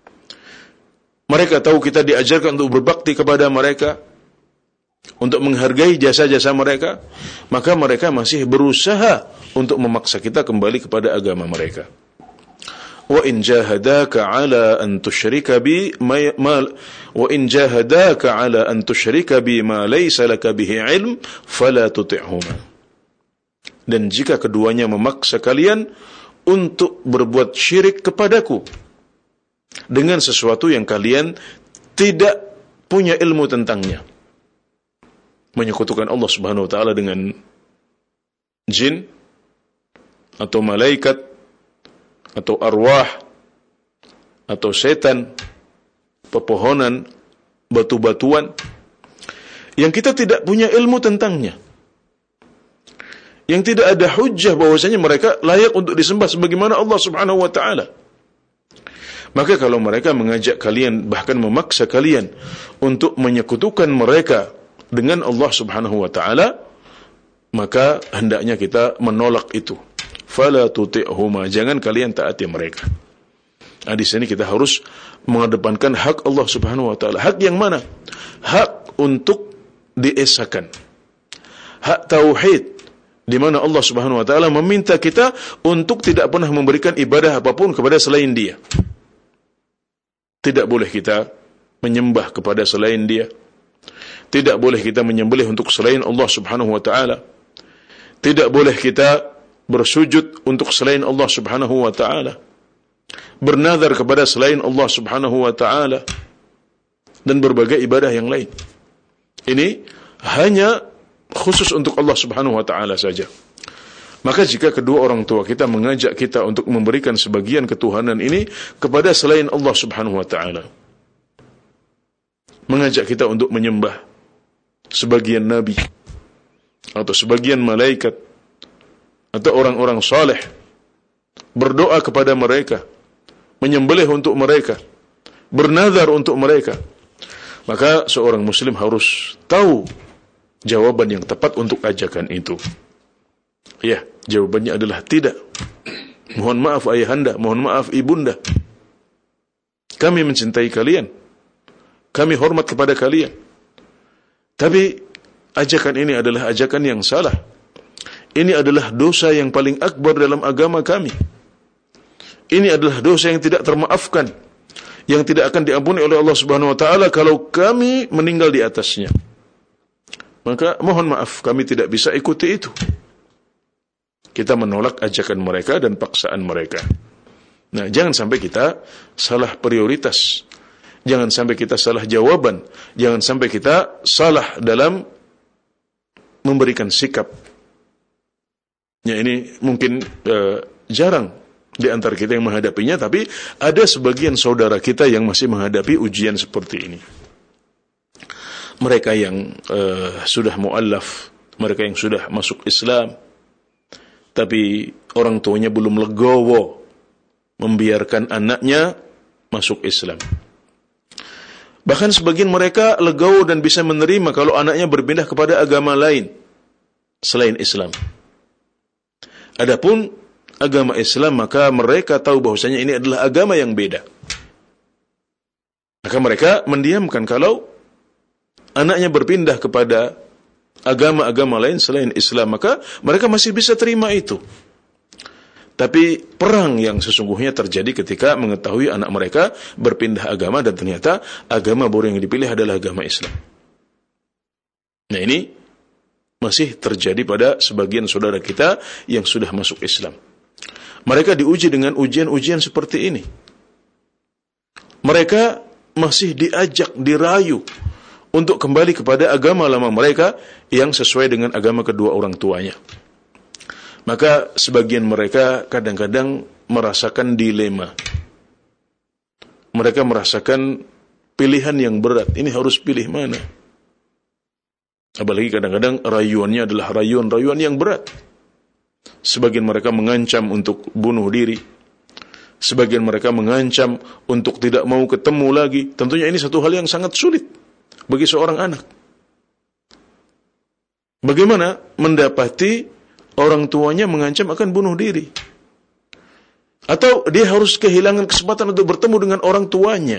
mereka tahu kita diajarkan untuk berbakti kepada mereka, untuk menghargai jasa-jasa mereka, maka mereka masih berusaha untuk memaksa kita kembali kepada agama mereka. Wa in jahadaka 'ala an tusyrika bi ma wa in jahadaka 'ala an tusyrika bi ma laysa laka bihi 'ilm fala tuti'huma. Dan jika keduanya memaksa kalian untuk berbuat syirik kepadaku dengan sesuatu yang kalian tidak punya ilmu tentangnya, menyekutukan Allah Subhanahu wa taala dengan jin atau malaikat atau arwah atau setan, pepohonan, batu-batuan yang kita tidak punya ilmu tentangnya, yang tidak ada hujjah bahwasanya mereka layak untuk disembah sebagaimana Allah Subhanahu wa taala. Maka kalau mereka mengajak kalian, bahkan memaksa kalian untuk menyekutukan mereka dengan Allah Subhanahu wa taala, maka hendaknya kita menolak itu. Fala tuti'huma, jangan kalian taati mereka. Nah, di sini kita harus mengedepankan hak Allah Subhanahu wa taala. Hak yang mana? Hak untuk diesakan. Hak tauhid, di mana Allah Subhanahu wa taala meminta kita untuk tidak pernah memberikan ibadah apapun kepada selain Dia. Tidak boleh kita menyembah kepada selain Dia. Tidak boleh kita menyembelih untuk selain Allah Subhanahu wa taala. Tidak boleh kita bersujud untuk selain Allah Subhanahu wa taala. Bernazar kepada selain Allah Subhanahu wa taala dan berbagai ibadah yang lain. Ini hanya khusus untuk Allah Subhanahu wa taala saja. Maka jika kedua orang tua kita mengajak kita untuk memberikan sebagian ketuhanan ini kepada selain Allah Subhanahu wa taala, mengajak kita untuk menyembah sebagian nabi atau sebagian malaikat atau orang-orang saleh, berdoa kepada mereka, menyembelih untuk mereka, bernazar untuk mereka, maka seorang muslim harus tahu jawaban yang tepat untuk ajakan itu. Ya, jawabannya adalah tidak. Mohon maaf ayahanda, mohon maaf ibunda. Kami mencintai kalian, kami hormat kepada kalian, tapi ajakan ini adalah ajakan yang salah. Ini adalah dosa yang paling akbar dalam agama kami. Ini adalah dosa yang tidak termaafkan, yang tidak akan diampuni oleh Allah Subhanahu wa taala kalau kami meninggal di atasnya. Maka mohon maaf, kami tidak bisa ikuti itu. Kita menolak ajakan mereka dan paksaan mereka. Nah, jangan sampai kita salah prioritas. Jangan sampai kita salah jawaban. Jangan sampai kita salah dalam memberikan sikap. Ya, ini mungkin uh, jarang di antara kita yang menghadapinya, tapi ada sebagian saudara kita yang masih menghadapi ujian seperti ini. Mereka yang uh, sudah mu'allaf, mereka yang sudah masuk Islam, tapi orang tuanya belum legowo membiarkan anaknya masuk Islam. Bahkan sebagian mereka legowo dan bisa menerima kalau anaknya berpindah kepada agama lain selain Islam. Adapun agama Islam, maka mereka tahu bahwasanya ini adalah agama yang beda. Maka mereka mendiamkan kalau anaknya berpindah kepada agama-agama lain selain Islam, maka mereka masih bisa terima itu. Tapi perang yang sesungguhnya terjadi ketika mengetahui anak mereka berpindah agama dan ternyata agama baru yang dipilih adalah agama Islam. Nah, ini masih terjadi pada sebagian saudara kita yang sudah masuk Islam. Mereka diuji dengan ujian-ujian seperti ini. Mereka masih diajak, dirayu untuk kembali kepada agama lama mereka yang sesuai dengan agama kedua orang tuanya. Maka sebagian mereka kadang-kadang merasakan dilema. Mereka merasakan pilihan yang berat. Ini harus pilih mana? Apalagi kadang-kadang rayuannya adalah rayuan-rayuan yang berat. Sebagian mereka mengancam untuk bunuh diri. Sebagian mereka mengancam untuk tidak mau ketemu lagi. Tentunya ini satu hal yang sangat sulit bagi seorang anak. Bagaimana mendapati orang tuanya mengancam akan bunuh diri? Atau dia harus kehilangan kesempatan untuk bertemu dengan orang tuanya?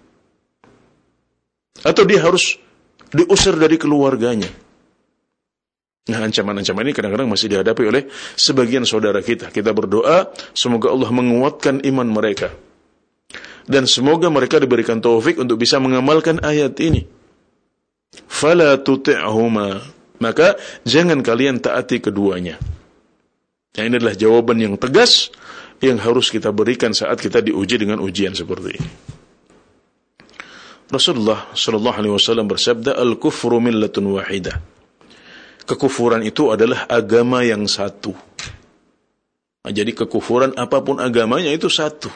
Atau dia harus diusir dari keluarganya? Nah, ancaman-ancaman ini kadang-kadang masih dihadapi oleh sebagian saudara kita. Kita berdoa semoga Allah menguatkan iman mereka, dan semoga mereka diberikan taufik untuk bisa mengamalkan ayat ini. Fala tuti'huma, maka jangan kalian taati keduanya. Nah, ini adalah jawaban yang tegas yang harus kita berikan saat kita diuji dengan ujian seperti ini. Rasulullah sallallahu alaihi wasallam bersabda, al-kufru millatun wahidah. Kekufuran itu adalah agama yang satu. Nah, jadi kekufuran apapun agamanya itu satu.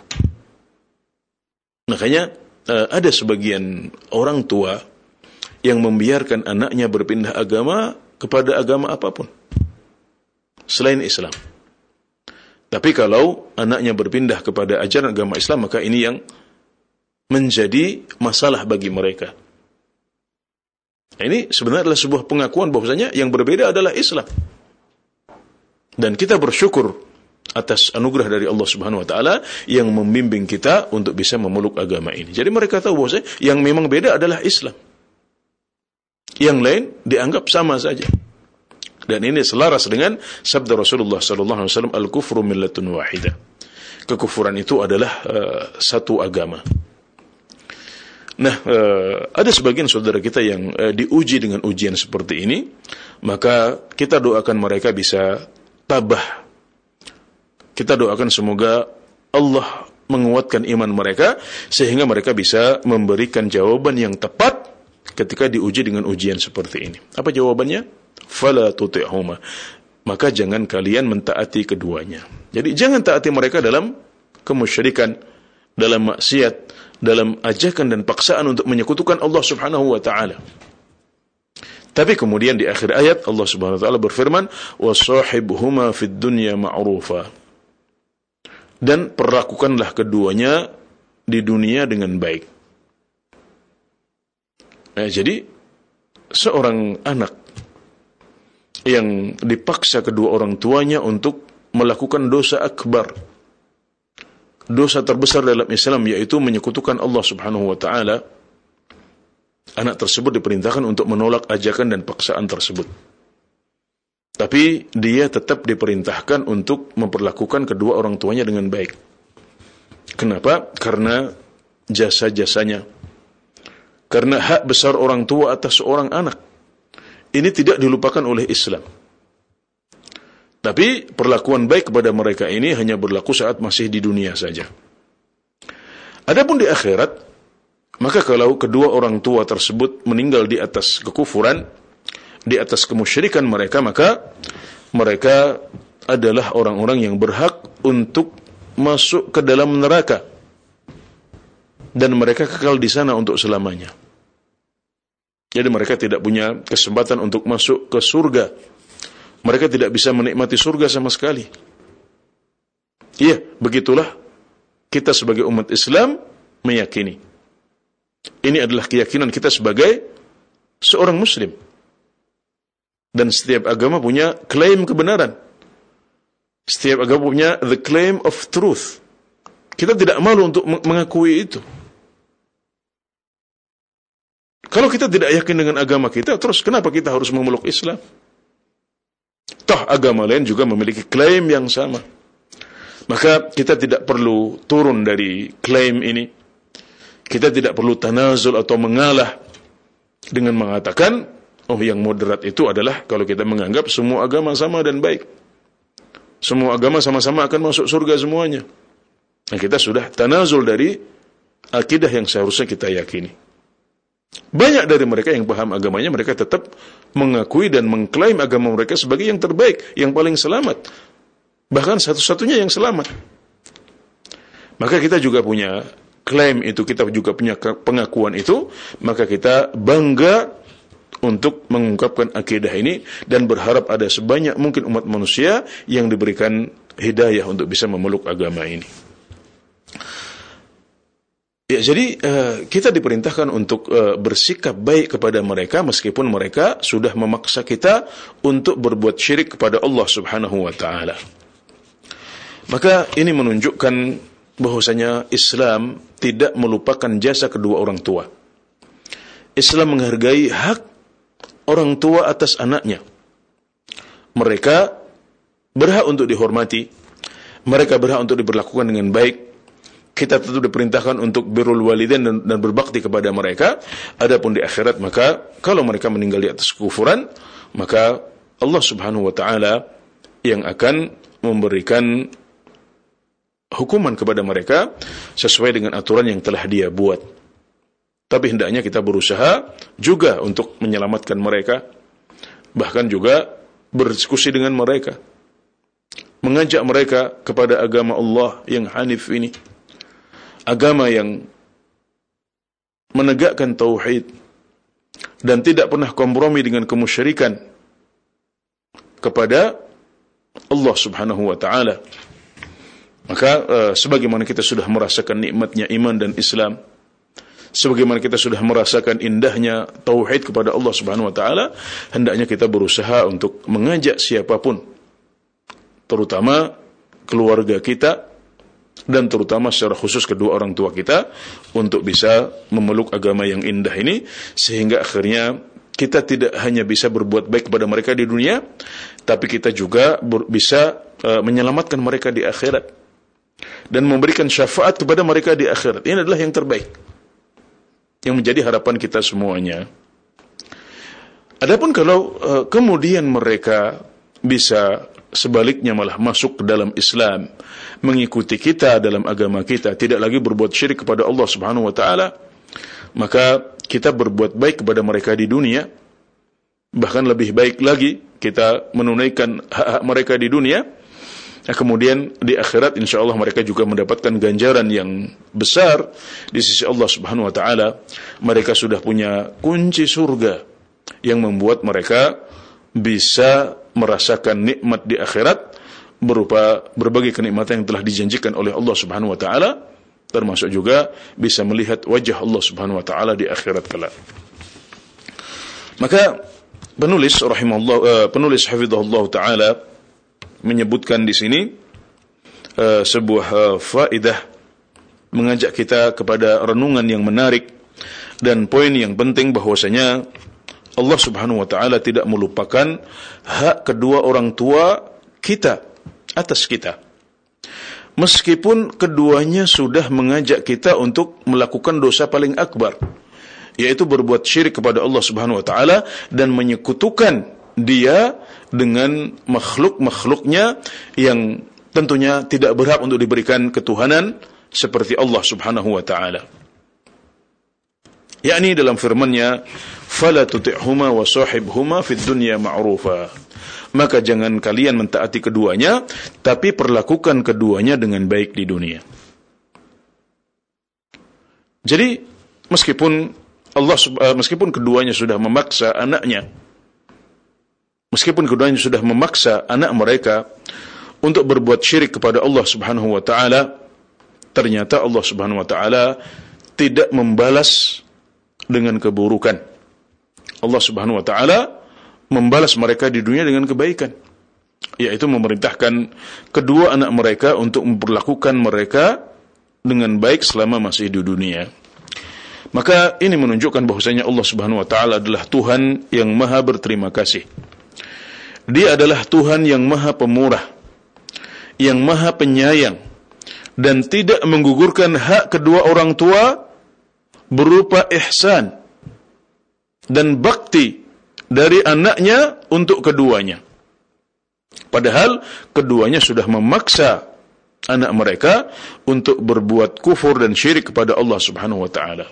Makanya ada sebagian orang tua yang membiarkan anaknya berpindah agama kepada agama apapun selain Islam. Tapi kalau anaknya berpindah kepada ajaran agama Islam, maka ini yang menjadi masalah bagi mereka. Ini sebenarnya adalah sebuah pengakuan bahwasanya yang berbeda adalah Islam. Dan kita bersyukur atas anugerah dari Allah Subhanahu wa taala yang membimbing kita untuk bisa memeluk agama ini. Jadi mereka tahu bahwasanya yang memang beda adalah Islam. Yang lain dianggap sama saja. Dan ini selaras dengan sabda Rasulullah sallallahu alaihi wasallam, al-kufru millatun wahidah. Kekufuran itu adalah uh, satu agama. Nah, uh, ada sebagian saudara kita yang uh, diuji dengan ujian seperti ini, maka kita doakan mereka bisa tabah. Kita doakan semoga Allah menguatkan iman mereka sehingga mereka bisa memberikan jawaban yang tepat ketika diuji dengan ujian seperti ini. Apa jawabannya? Fala tuti'huma. Maka jangan kalian mentaati keduanya. Jadi jangan taati mereka dalam kemusyrikan, dalam maksiat, dalam ajakan dan paksaan untuk menyekutukan Allah Subhanahu wa taala. Tapi kemudian di akhir ayat Allah Subhanahu wa taala berfirman, "Wasahibhuma fid dunya ma'rufa." Dan perlakukanlah keduanya di dunia dengan baik. Nah, jadi seorang anak yang dipaksa kedua orang tuanya untuk melakukan dosa akbar, dosa terbesar dalam Islam, yaitu menyekutukan Allah Subhanahu wa taala, anak tersebut diperintahkan untuk menolak ajakan dan paksaan tersebut. Tapi dia tetap diperintahkan untuk memperlakukan kedua orang tuanya dengan baik. Kenapa? Karena jasa-jasanya, karena hak besar orang tua atas seorang anak ini tidak dilupakan oleh Islam. Tapi perlakuan baik kepada mereka ini hanya berlaku saat masih di dunia saja. Adapun di akhirat, maka kalau kedua orang tua tersebut meninggal di atas kekufuran, di atas kemusyrikan mereka, maka mereka adalah orang-orang yang berhak untuk masuk ke dalam neraka dan mereka kekal di sana untuk selamanya. Jadi mereka tidak punya kesempatan untuk masuk ke surga. Mereka tidak bisa menikmati surga sama sekali. Iya, begitulah kita sebagai umat Islam meyakini. Ini adalah keyakinan kita sebagai seorang muslim. Dan setiap agama punya klaim kebenaran. Setiap agama punya the claim of truth. Kita tidak malu untuk mengakui itu. Kalau kita tidak yakin dengan agama kita, terus kenapa kita harus memeluk Islam? Toh agama lain juga memiliki klaim yang sama. Maka kita tidak perlu turun dari klaim ini. Kita tidak perlu tanazul atau mengalah dengan mengatakan, oh yang moderat itu adalah kalau kita menganggap semua agama sama dan baik. Semua agama sama-sama akan masuk surga semuanya. Nah, kita sudah tanazul dari akidah yang seharusnya kita yakini. Banyak dari mereka yang paham agamanya, mereka tetap mengakui dan mengklaim agama mereka sebagai yang terbaik, yang paling selamat. Bahkan satu-satunya yang selamat. Maka kita juga punya klaim itu, kita juga punya pengakuan itu, maka kita bangga untuk mengungkapkan akidah ini dan berharap ada sebanyak mungkin umat manusia yang diberikan hidayah untuk bisa memeluk agama ini. Ya, jadi uh, kita diperintahkan untuk uh, bersikap baik kepada mereka meskipun mereka sudah memaksa kita untuk berbuat syirik kepada Allah Subhanahu wa taala. Maka ini menunjukkan bahwasanya Islam tidak melupakan jasa kedua orang tua. Islam menghargai hak orang tua atas anaknya. Mereka berhak untuk dihormati. Mereka berhak untuk diperlakukan dengan baik. Kita tentu diperintahkan untuk birrul walidain dan, dan berbakti kepada mereka. Adapun di akhirat, maka kalau mereka meninggal di atas kekufuran, maka Allah Subhanahu wa taala yang akan memberikan hukuman kepada mereka sesuai dengan aturan yang telah Dia buat. Tapi hendaknya kita berusaha juga untuk menyelamatkan mereka, bahkan juga berdiskusi dengan mereka, mengajak mereka kepada agama Allah yang hanif ini, agama yang menegakkan tauhid dan tidak pernah kompromi dengan kemusyrikan kepada Allah Subhanahu wa taala. Maka uh, sebagaimana kita sudah merasakan nikmatnya iman dan Islam, sebagaimana kita sudah merasakan indahnya tauhid kepada Allah Subhanahu wa taala, hendaknya kita berusaha untuk mengajak siapapun, terutama keluarga kita dan terutama secara khusus kedua orang tua kita, untuk bisa memeluk agama yang indah ini, sehingga akhirnya kita tidak hanya bisa berbuat baik kepada mereka di dunia, tapi kita juga bisa uh, menyelamatkan mereka di akhirat dan memberikan syafaat kepada mereka di akhirat. Ini adalah yang terbaik, yang menjadi harapan kita semuanya. Adapun kalau uh, kemudian mereka bisa sebaliknya malah masuk ke dalam Islam, mengikuti kita dalam agama kita, tidak lagi berbuat syirik kepada Allah Subhanahu wa taala, maka kita berbuat baik kepada mereka di dunia, bahkan lebih baik lagi kita menunaikan hak-hak mereka di dunia. Nah, kemudian di akhirat insyaallah mereka juga mendapatkan ganjaran yang besar di sisi Allah Subhanahu wa taala. Mereka sudah punya kunci surga yang membuat mereka bisa merasakan nikmat di akhirat berupa berbagai kenikmatan yang telah dijanjikan oleh Allah Subhanahu wa taala, termasuk juga bisa melihat wajah Allah Subhanahu wa taala di akhirat kelak. Maka penulis rahimahullah uh, penulis hafizahullah taala menyebutkan di sini uh, sebuah uh, faedah, mengajak kita kepada renungan yang menarik dan poin yang penting, bahwasanya Allah Subhanahu wa taala tidak melupakan hak kedua orang tua kita atas kita. Meskipun keduanya sudah mengajak kita untuk melakukan dosa paling akbar, yaitu berbuat syirik kepada Allah Subhanahu wa taala dan menyekutukan Dia dengan makhluk-makhluknya yang tentunya tidak berhak untuk diberikan ketuhanan seperti Allah Subhanahu wa taala. Yakni dalam firman-Nya, fala tuti'huma wa sahibhuma fid dunya ma'rufa. maka jangan kalian mentaati keduanya, tapi perlakukan keduanya dengan baik di dunia. Jadi meskipun Allah meskipun keduanya sudah memaksa anaknya, meskipun keduanya sudah memaksa anak mereka untuk berbuat syirik kepada Allah Subhanahu wa taala, ternyata Allah Subhanahu wa taala tidak membalas dengan keburukan. Allah Subhanahu wa taala membalas mereka di dunia dengan kebaikan, yaitu memerintahkan kedua anak mereka untuk memperlakukan mereka dengan baik selama masih di dunia. Maka ini menunjukkan bahwasanya Allah Subhanahu wa taala adalah Tuhan yang Maha berterima kasih. Dia adalah Tuhan yang Maha Pemurah, yang Maha Penyayang, dan tidak menggugurkan hak kedua orang tua berupa ihsan dan bakti dari anaknya untuk keduanya. Padahal keduanya sudah memaksa anak mereka untuk berbuat kufur dan syirik kepada Allah Subhanahu wa taala.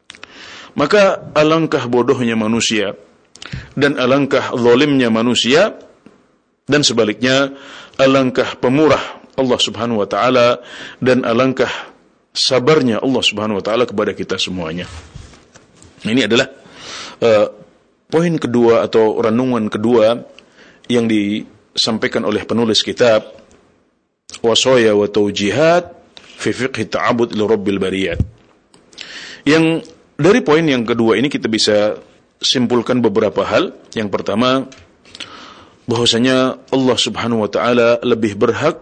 Maka alangkah bodohnya manusia dan alangkah zalimnya manusia, dan sebaliknya alangkah pemurah Allah Subhanahu wa taala dan alangkah sabarnya Allah Subhanahu wa taala kepada kita semuanya. Ini adalah uh, poin kedua atau renungan kedua yang disampaikan oleh penulis kitab Wasaya wa Taujihat fi Fiqh Ta'abbud li Rabbil Bariyat. Yang dari poin yang kedua ini kita bisa simpulkan beberapa hal. Yang pertama, bahwasanya Allah Subhanahu wa taala lebih berhak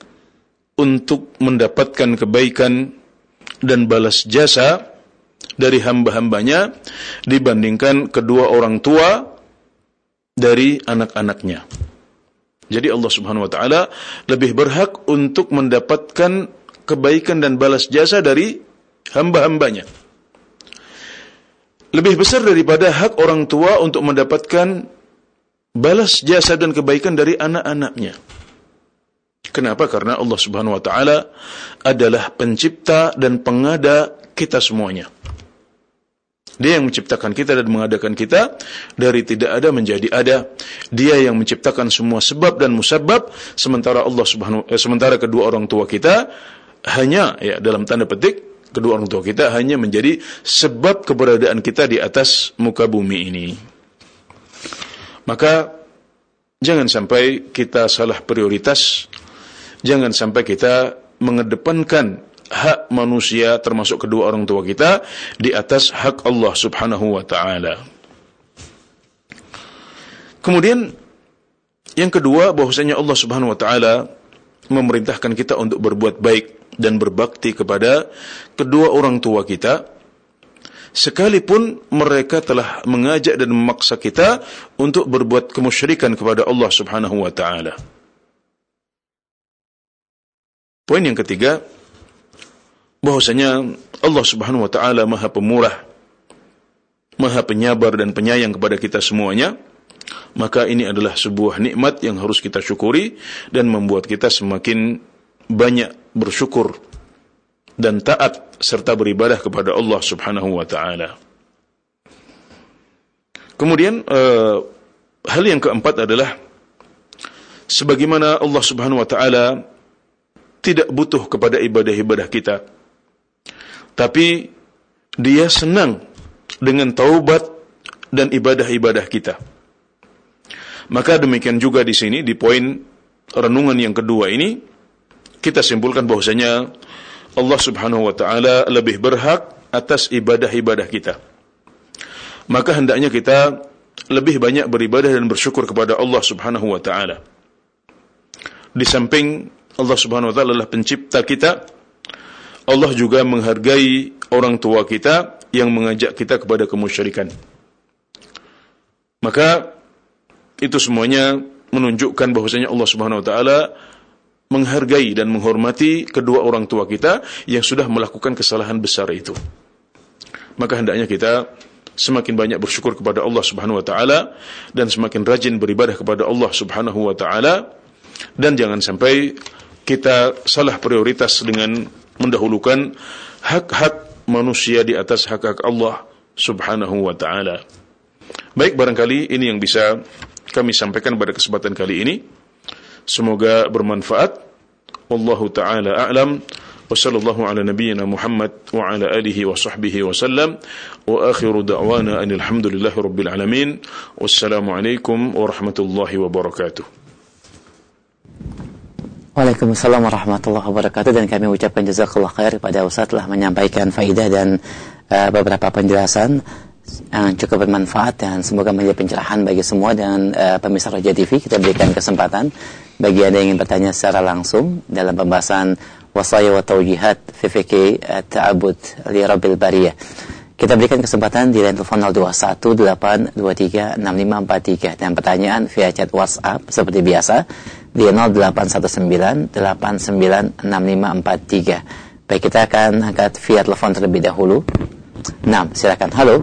untuk mendapatkan kebaikan dan balas jasa dari hamba-hambanya dibandingkan kedua orang tua dari anak-anaknya. Jadi Allah Subhanahu wa taala lebih berhak untuk mendapatkan kebaikan dan balas jasa dari hamba-hambanya, lebih besar daripada hak orang tua untuk mendapatkan balas jasa dan kebaikan dari anak-anaknya. Kenapa? Karena Allah Subhanahu wa taala adalah pencipta dan pengada kita semuanya. Dia yang menciptakan kita dan mengadakan kita dari tidak ada menjadi ada. Dia yang menciptakan semua sebab dan musabab, sementara Allah Subhanahu eh, sementara kedua orang tua kita hanya, ya, dalam tanda petik, kedua orang tua kita hanya menjadi sebab keberadaan kita di atas muka bumi ini. Maka jangan sampai kita salah prioritas, jangan sampai kita mengedepankan hak manusia termasuk kedua orang tua kita di atas hak Allah Subhanahu wa taala. Kemudian yang kedua, bahwasanya Allah Subhanahu wa taala memerintahkan kita untuk berbuat baik dan berbakti kepada kedua orang tua kita, sekalipun mereka telah mengajak dan memaksa kita untuk berbuat kemusyrikan kepada Allah Subhanahu wa taala. Poin yang ketiga, bahwasanya Allah Subhanahu wa taala Maha Pemurah, Maha Penyabar dan Penyayang kepada kita semuanya. Maka ini adalah sebuah nikmat yang harus kita syukuri dan membuat kita semakin banyak bersyukur dan taat serta beribadah kepada Allah Subhanahu wa taala. Kemudian uh, hal yang keempat adalah sebagaimana Allah Subhanahu wa taala tidak butuh kepada ibadah-ibadah kita, tapi Dia senang dengan taubat dan ibadah-ibadah kita. Maka demikian juga di sini, di poin renungan yang kedua ini, kita simpulkan bahwasanya Allah Subhanahu wa taala lebih berhak atas ibadah-ibadah kita. Maka hendaknya kita lebih banyak beribadah dan bersyukur kepada Allah Subhanahu wa taala. Di samping Allah Subhanahu wa taala adalah pencipta kita, Allah juga menghargai orang tua kita yang mengajak kita kepada kemusyrikan. Maka itu semuanya menunjukkan bahwasanya Allah Subhanahu wa taala menghargai dan menghormati kedua orang tua kita yang sudah melakukan kesalahan besar itu. Maka hendaknya kita semakin banyak bersyukur kepada Allah Subhanahu wa taala dan semakin rajin beribadah kepada Allah Subhanahu wa taala, dan jangan sampai kita salah prioritas dengan mendahulukan hak-hak manusia di atas hak-hak Allah Subhanahu wa taala. Baik, barangkali ini yang bisa kami sampaikan pada kesempatan kali ini. Semoga bermanfaat. Wallahu ta'ala a'lam. Wa sallallahu ala nabiyyina Muhammad wa ala alihi wa sahbihi wa sallam. Wa akhiru da'wana anil hamdulillahi rabbil alamin. Wassalamu alaikum warahmatullahi wabarakatuh. Waalaikumsalam warahmatullahi wabarakatuh. Dan kami ucapkan jazakallah khair kepada Ustaz telah menyampaikan faidah dan uh, beberapa penjelasan yang cukup bermanfaat dan semoga menjadi pencerahan bagi semua. Dan uh, pemirsa Roja T V, kita berikan kesempatan bagi Anda yang ingin bertanya secara langsung dalam pembahasan wasaya wa taujihat fi fikih ta'abbud li rabbil bariyah. Kita berikan kesempatan di line telepon nol dua satu delapan dua tiga enam lima empat tiga dan pertanyaan via chat WhatsApp seperti biasa di nol delapan satu sembilan delapan sembilan enam lima empat tiga. Baik, kita akan angkat via telepon terlebih dahulu. Nah, silakan. Halo.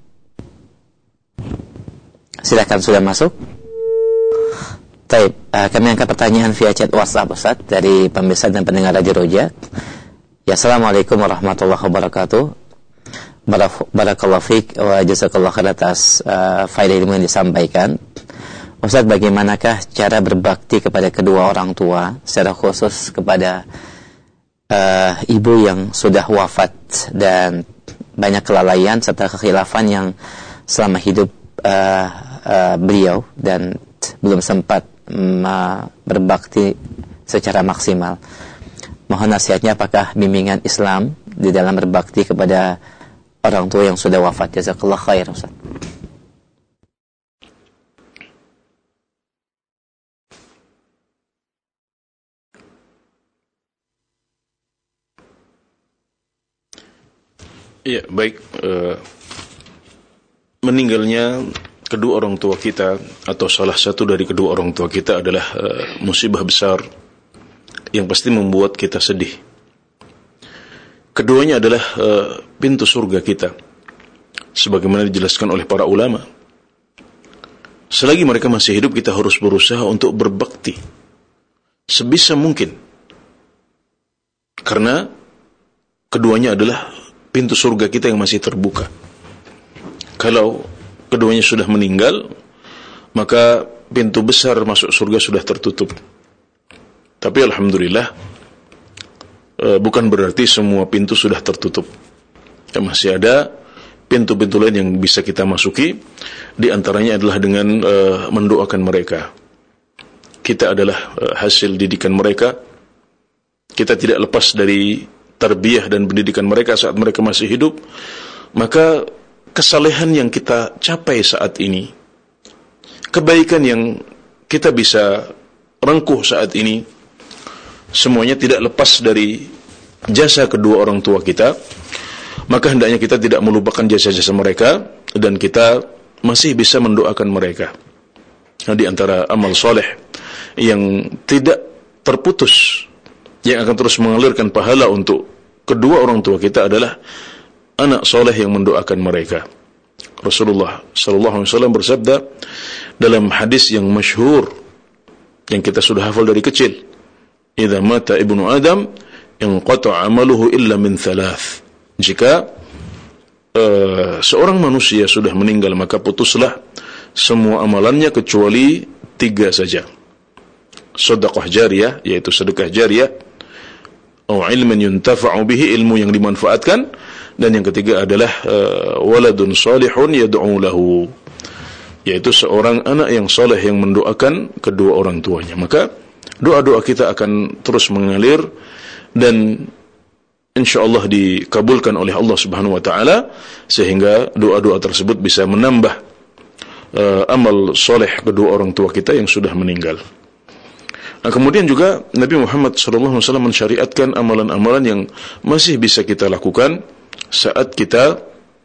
Silakan, sudah masuk. Baik, uh, kami angkat pertanyaan via chat WhatsApp Ustaz dari pemirsa dan pendengar Radio Roja. Ya, Assalamualaikum warahmatullahi wabarakatuh. Barakallahu fiik wa jazakallahu khair atas uh, faedah ilmu yang disampaikan. Ustaz, bagaimanakah cara berbakti kepada kedua orang tua, secara khusus kepada uh, ibu yang sudah wafat dan banyak kelalaian serta kekhilafan yang selama hidup uh, uh, beliau dan belum sempat uh, berbakti secara maksimal. Mohon nasihatnya, apakah bimbingan Islam di dalam berbakti kepada orang tua yang sudah wafat? Jazakallah khair Ustaz. Ya, baik. Uh, meninggalnya kedua orang tua kita atau salah satu dari kedua orang tua kita adalah uh, musibah besar yang pasti membuat kita sedih. Keduanya adalah uh, pintu surga kita, sebagaimana dijelaskan oleh para ulama. Selagi mereka masih hidup, kita harus berusaha untuk berbakti sebisa mungkin, karena keduanya adalah pintu surga kita yang masih terbuka. Kalau keduanya sudah meninggal, maka pintu besar masuk surga sudah tertutup. Tapi alhamdulillah, bukan berarti semua pintu sudah tertutup. Ya, masih ada pintu-pintu lain yang bisa kita masuki. Di antaranya adalah dengan uh, mendoakan mereka. Kita adalah uh, hasil didikan mereka. Kita tidak lepas dari tarbiyah dan pendidikan mereka saat mereka masih hidup. Maka kesalehan yang kita capai saat ini, kebaikan yang kita bisa rengkuh saat ini, semuanya tidak lepas dari jasa kedua orang tua kita. Maka hendaknya kita tidak melupakan jasa-jasa mereka dan kita masih bisa mendoakan mereka. Nah, di antara amal soleh yang tidak terputus, yang akan terus mengalirkan pahala untuk kedua orang tua kita adalah anak soleh yang mendoakan mereka. Rasulullah sallallahu alaihi wasallam bersabda dalam hadis yang masyhur yang kita sudah hafal dari kecil, "Idza mata ibnu Adam, inqata'a 'amaluhu illa min thalath." Jika uh, seorang manusia sudah meninggal, maka putuslah semua amalannya kecuali tiga saja. Sedekah jariyah, yaitu sedekah jariyah, atau ilmun yuntafa'u bihi, ilmu yang dimanfaatkan, dan yang ketiga adalah uh, waladun salihun yad'u lahu, yaitu seorang anak yang saleh yang mendoakan kedua orang tuanya. Maka doa-doa kita akan terus mengalir dan insyaallah dikabulkan oleh Allah Subhanahu wa taala, sehingga doa-doa tersebut bisa menambah uh, amal saleh kedua orang tua kita yang sudah meninggal. Nah, kemudian juga Nabi Muhammad sallallahu alaihi wasallam mensyariatkan amalan-amalan yang masih bisa kita lakukan saat kita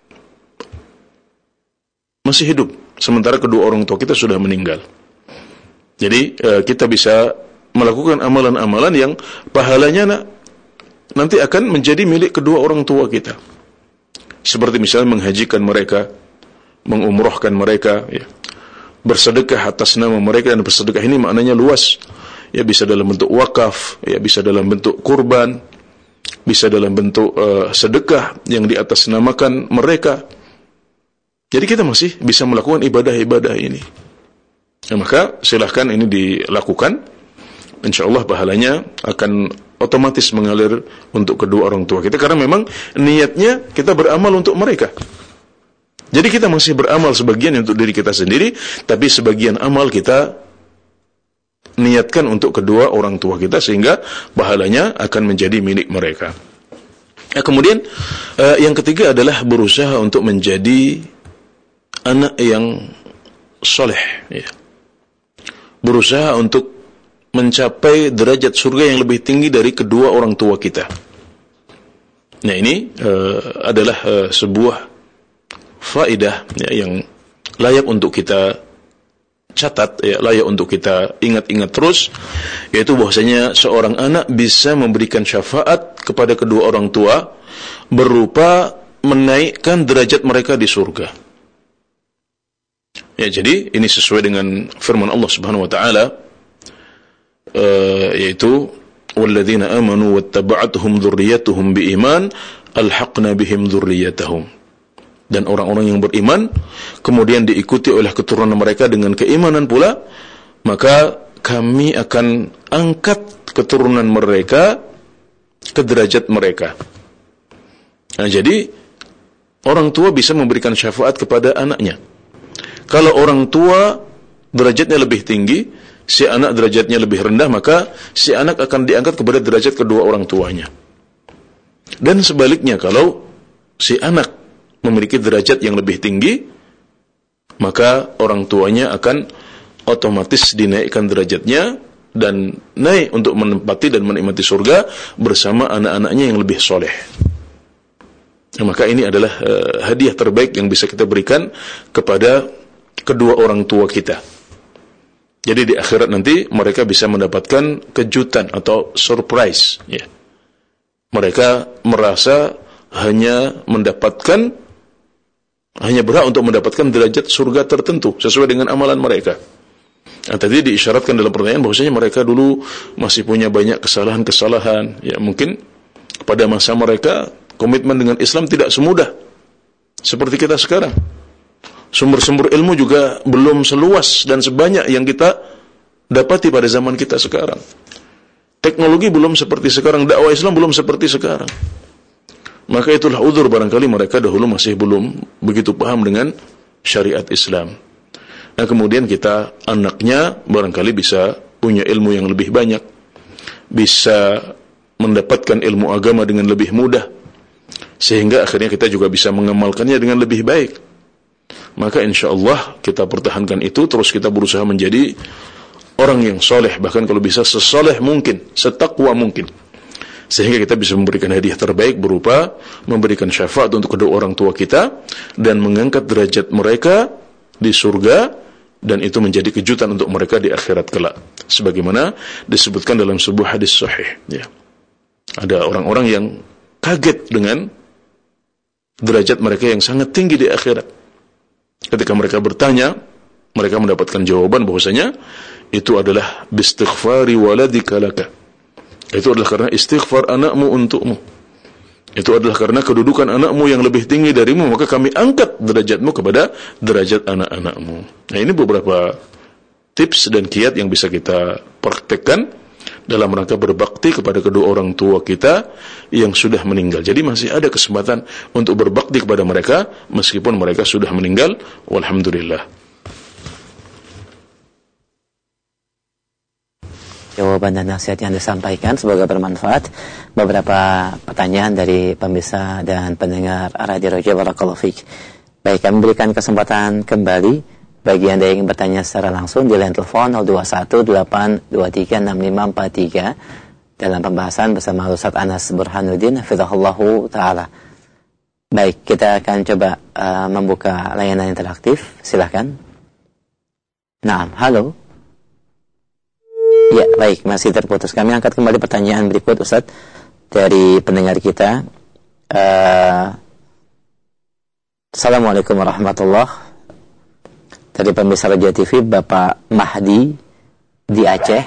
masih hidup, sementara kedua orang tua kita sudah meninggal. Jadi uh, kita bisa melakukan amalan-amalan yang pahalanya nak, nanti akan menjadi milik kedua orang tua kita. Seperti misalnya menghajikan mereka, mengumrohkan mereka, ya, bersedekah atas nama mereka. Dan bersedekah ini maknanya luas, ya, bisa dalam bentuk wakaf, ya, bisa dalam bentuk kurban, bisa dalam bentuk uh, sedekah yang diatasnamakan mereka. Jadi kita masih bisa melakukan ibadah-ibadah ini. Ya, maka silahkan ini dilakukan. Insya Allah pahalanya akan otomatis mengalir untuk kedua orang tua kita, karena memang niatnya kita beramal untuk mereka. Jadi kita masih beramal sebagian untuk diri kita sendiri, tapi sebagian amal kita niatkan untuk kedua orang tua kita, sehingga pahalanya akan menjadi milik mereka. Nah, kemudian uh, yang ketiga adalah berusaha untuk menjadi anak yang soleh, ya. Berusaha untuk mencapai derajat surga yang lebih tinggi dari kedua orang tua kita. Nah, ini uh, adalah uh, sebuah faedah, ya, yang layak untuk kita catat, ya, layak untuk kita ingat-ingat terus, yaitu bahwasanya seorang anak bisa memberikan syafaat kepada kedua orang tua berupa menaikkan derajat mereka di surga. Ya, jadi ini sesuai dengan firman Allah Subhanahu wa taala, uh, yaitu walladzina amanu wattaba'atuhum dzurriyyatuhum biiman alhaqna bihim dzurriyyatahum. Dan orang-orang yang beriman kemudian diikuti oleh keturunan mereka dengan keimanan pula, maka kami akan angkat keturunan mereka ke derajat mereka. Nah, jadi orang tua bisa memberikan syafaat kepada anaknya. Kalau orang tua derajatnya lebih tinggi, si anak derajatnya lebih rendah, maka si anak akan diangkat kepada derajat kedua orang tuanya. Dan sebaliknya, kalau si anak memiliki derajat yang lebih tinggi, maka orang tuanya akan otomatis dinaikkan derajatnya dan naik untuk menempati dan menikmati surga bersama anak-anaknya yang lebih soleh. Nah, maka ini adalah uh, hadiah terbaik yang bisa kita berikan kepada kedua orang tua kita. Jadi di akhirat nanti mereka bisa mendapatkan kejutan atau surprise, ya. Mereka merasa hanya mendapatkan hanya berhak untuk mendapatkan derajat surga tertentu sesuai dengan amalan mereka. Nah, tadi diisyaratkan dalam pertanyaan bahwasanya mereka dulu masih punya banyak kesalahan-kesalahan. Ya, mungkin pada masa mereka komitmen dengan Islam tidak semudah seperti kita sekarang. Sumber-sumber ilmu juga belum seluas dan sebanyak yang kita dapati pada zaman kita sekarang. Teknologi belum seperti sekarang, dakwah Islam belum seperti sekarang. Maka itulah uzur barangkali mereka dahulu masih belum begitu paham dengan syariat Islam. Nah, kemudian kita anaknya barangkali bisa punya ilmu yang lebih banyak, bisa mendapatkan ilmu agama dengan lebih mudah, sehingga akhirnya kita juga bisa mengamalkannya dengan lebih baik. Maka insya Allah kita pertahankan itu, terus kita berusaha menjadi orang yang soleh, bahkan kalau bisa sesoleh mungkin, setakwa mungkin, sehingga kita bisa memberikan hadiah terbaik berupa memberikan syafaat untuk kedua orang tua kita dan mengangkat derajat mereka di surga, dan itu menjadi kejutan untuk mereka di akhirat kelak, sebagaimana disebutkan dalam sebuah hadis sahih, ya. Ada orang-orang yang kaget dengan derajat mereka yang sangat tinggi di akhirat. Ketika mereka bertanya, mereka mendapatkan jawaban bahwasanya itu adalah bistighfari waladika laka. Itu adalah karena istighfar anakmu untukmu. Itu adalah karena kedudukan anakmu yang lebih tinggi darimu, maka kami angkat derajatmu kepada derajat anak-anakmu. Nah, ini beberapa tips dan kiat yang bisa kita praktekkan dalam rangka berbakti kepada kedua orang tua kita yang sudah meninggal. Jadi masih ada kesempatan untuk berbakti kepada mereka meskipun mereka sudah meninggal. Walhamdulillah. Jawaban dan nasihat yang disampaikan semoga bermanfaat. Beberapa pertanyaan dari pemirsa dan pendengar Radio Roja, barakallahu fiik. Baik, kami berikan kesempatan kembali bagi Anda yang ingin bertanya secara langsung di line telepon nol dua satu delapan dua tiga enam lima empat tiga dalam pembahasan bersama Ustaz Anas Burhanuddin hafizahullahu taala. Baik, kita akan coba uh, membuka layanan interaktif. Silakan. Nah, halo. Ya, baik, masih terputus. Kami angkat kembali pertanyaan berikut, Ustaz, dari pendengar kita. Uh, Assalamualaikum warahmatullahi wabarakatuh. Dari pemirsa Roja T V, Bapak Mahdi di Aceh.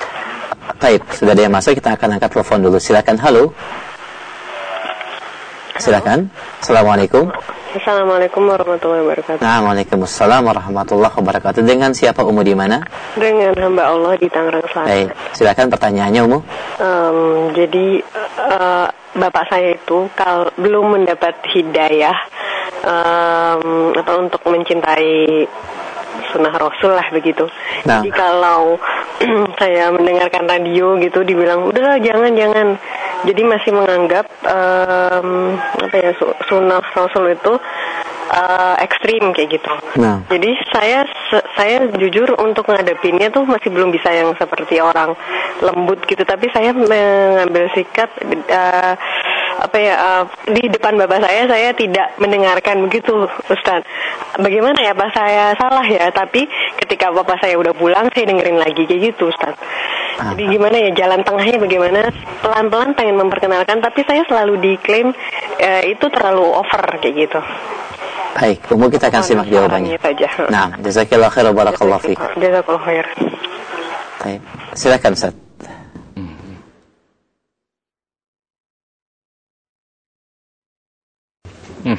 Baik, sudah ada yang masuk, kita akan angkat telepon dulu. Silakan, halo. silakan. Assalamualaikum. Assalamualaikum warahmatullahi wabarakatuh. Nah, waalaikumsalam warahmatullahi wabarakatuh. Dengan siapa Umu di mana? Dengan hamba Allah di Tangerang Selatan. Baik, silakan pertanyaannya Umu. Um, jadi uh, bapak saya itu kalau belum mendapat hidayah um, atau untuk mencintai sunnah Rasul lah begitu. Nah. Jadi kalau saya mendengarkan radio gitu dibilang udah jangan jangan. Jadi masih menganggap um, apa ya sunnah Rasul itu uh, ekstrim kayak gitu. Nah. Jadi saya saya jujur untuk ngadepinnya tuh masih belum bisa yang seperti orang lembut gitu. Tapi saya mengambil sikap uh, apa ya uh, di depan bapak saya saya tidak mendengarkan begitu, Ustaz. Bagaimana ya Pak, saya salah ya? Tapi ketika bapak saya udah pulang saya dengerin lagi kayak gitu, Ustaz. Jadi gimana ya jalan tengahnya bagaimana? Pelan-pelan pengen memperkenalkan tapi saya selalu diklaim uh, itu terlalu over kayak gitu. Baik, Umu kita akan simak jawabannya. Nah, jazakallahu khair wa barakallahu fiik. Jazakallahu khair. Baik, silakan Ustaz. Hmm.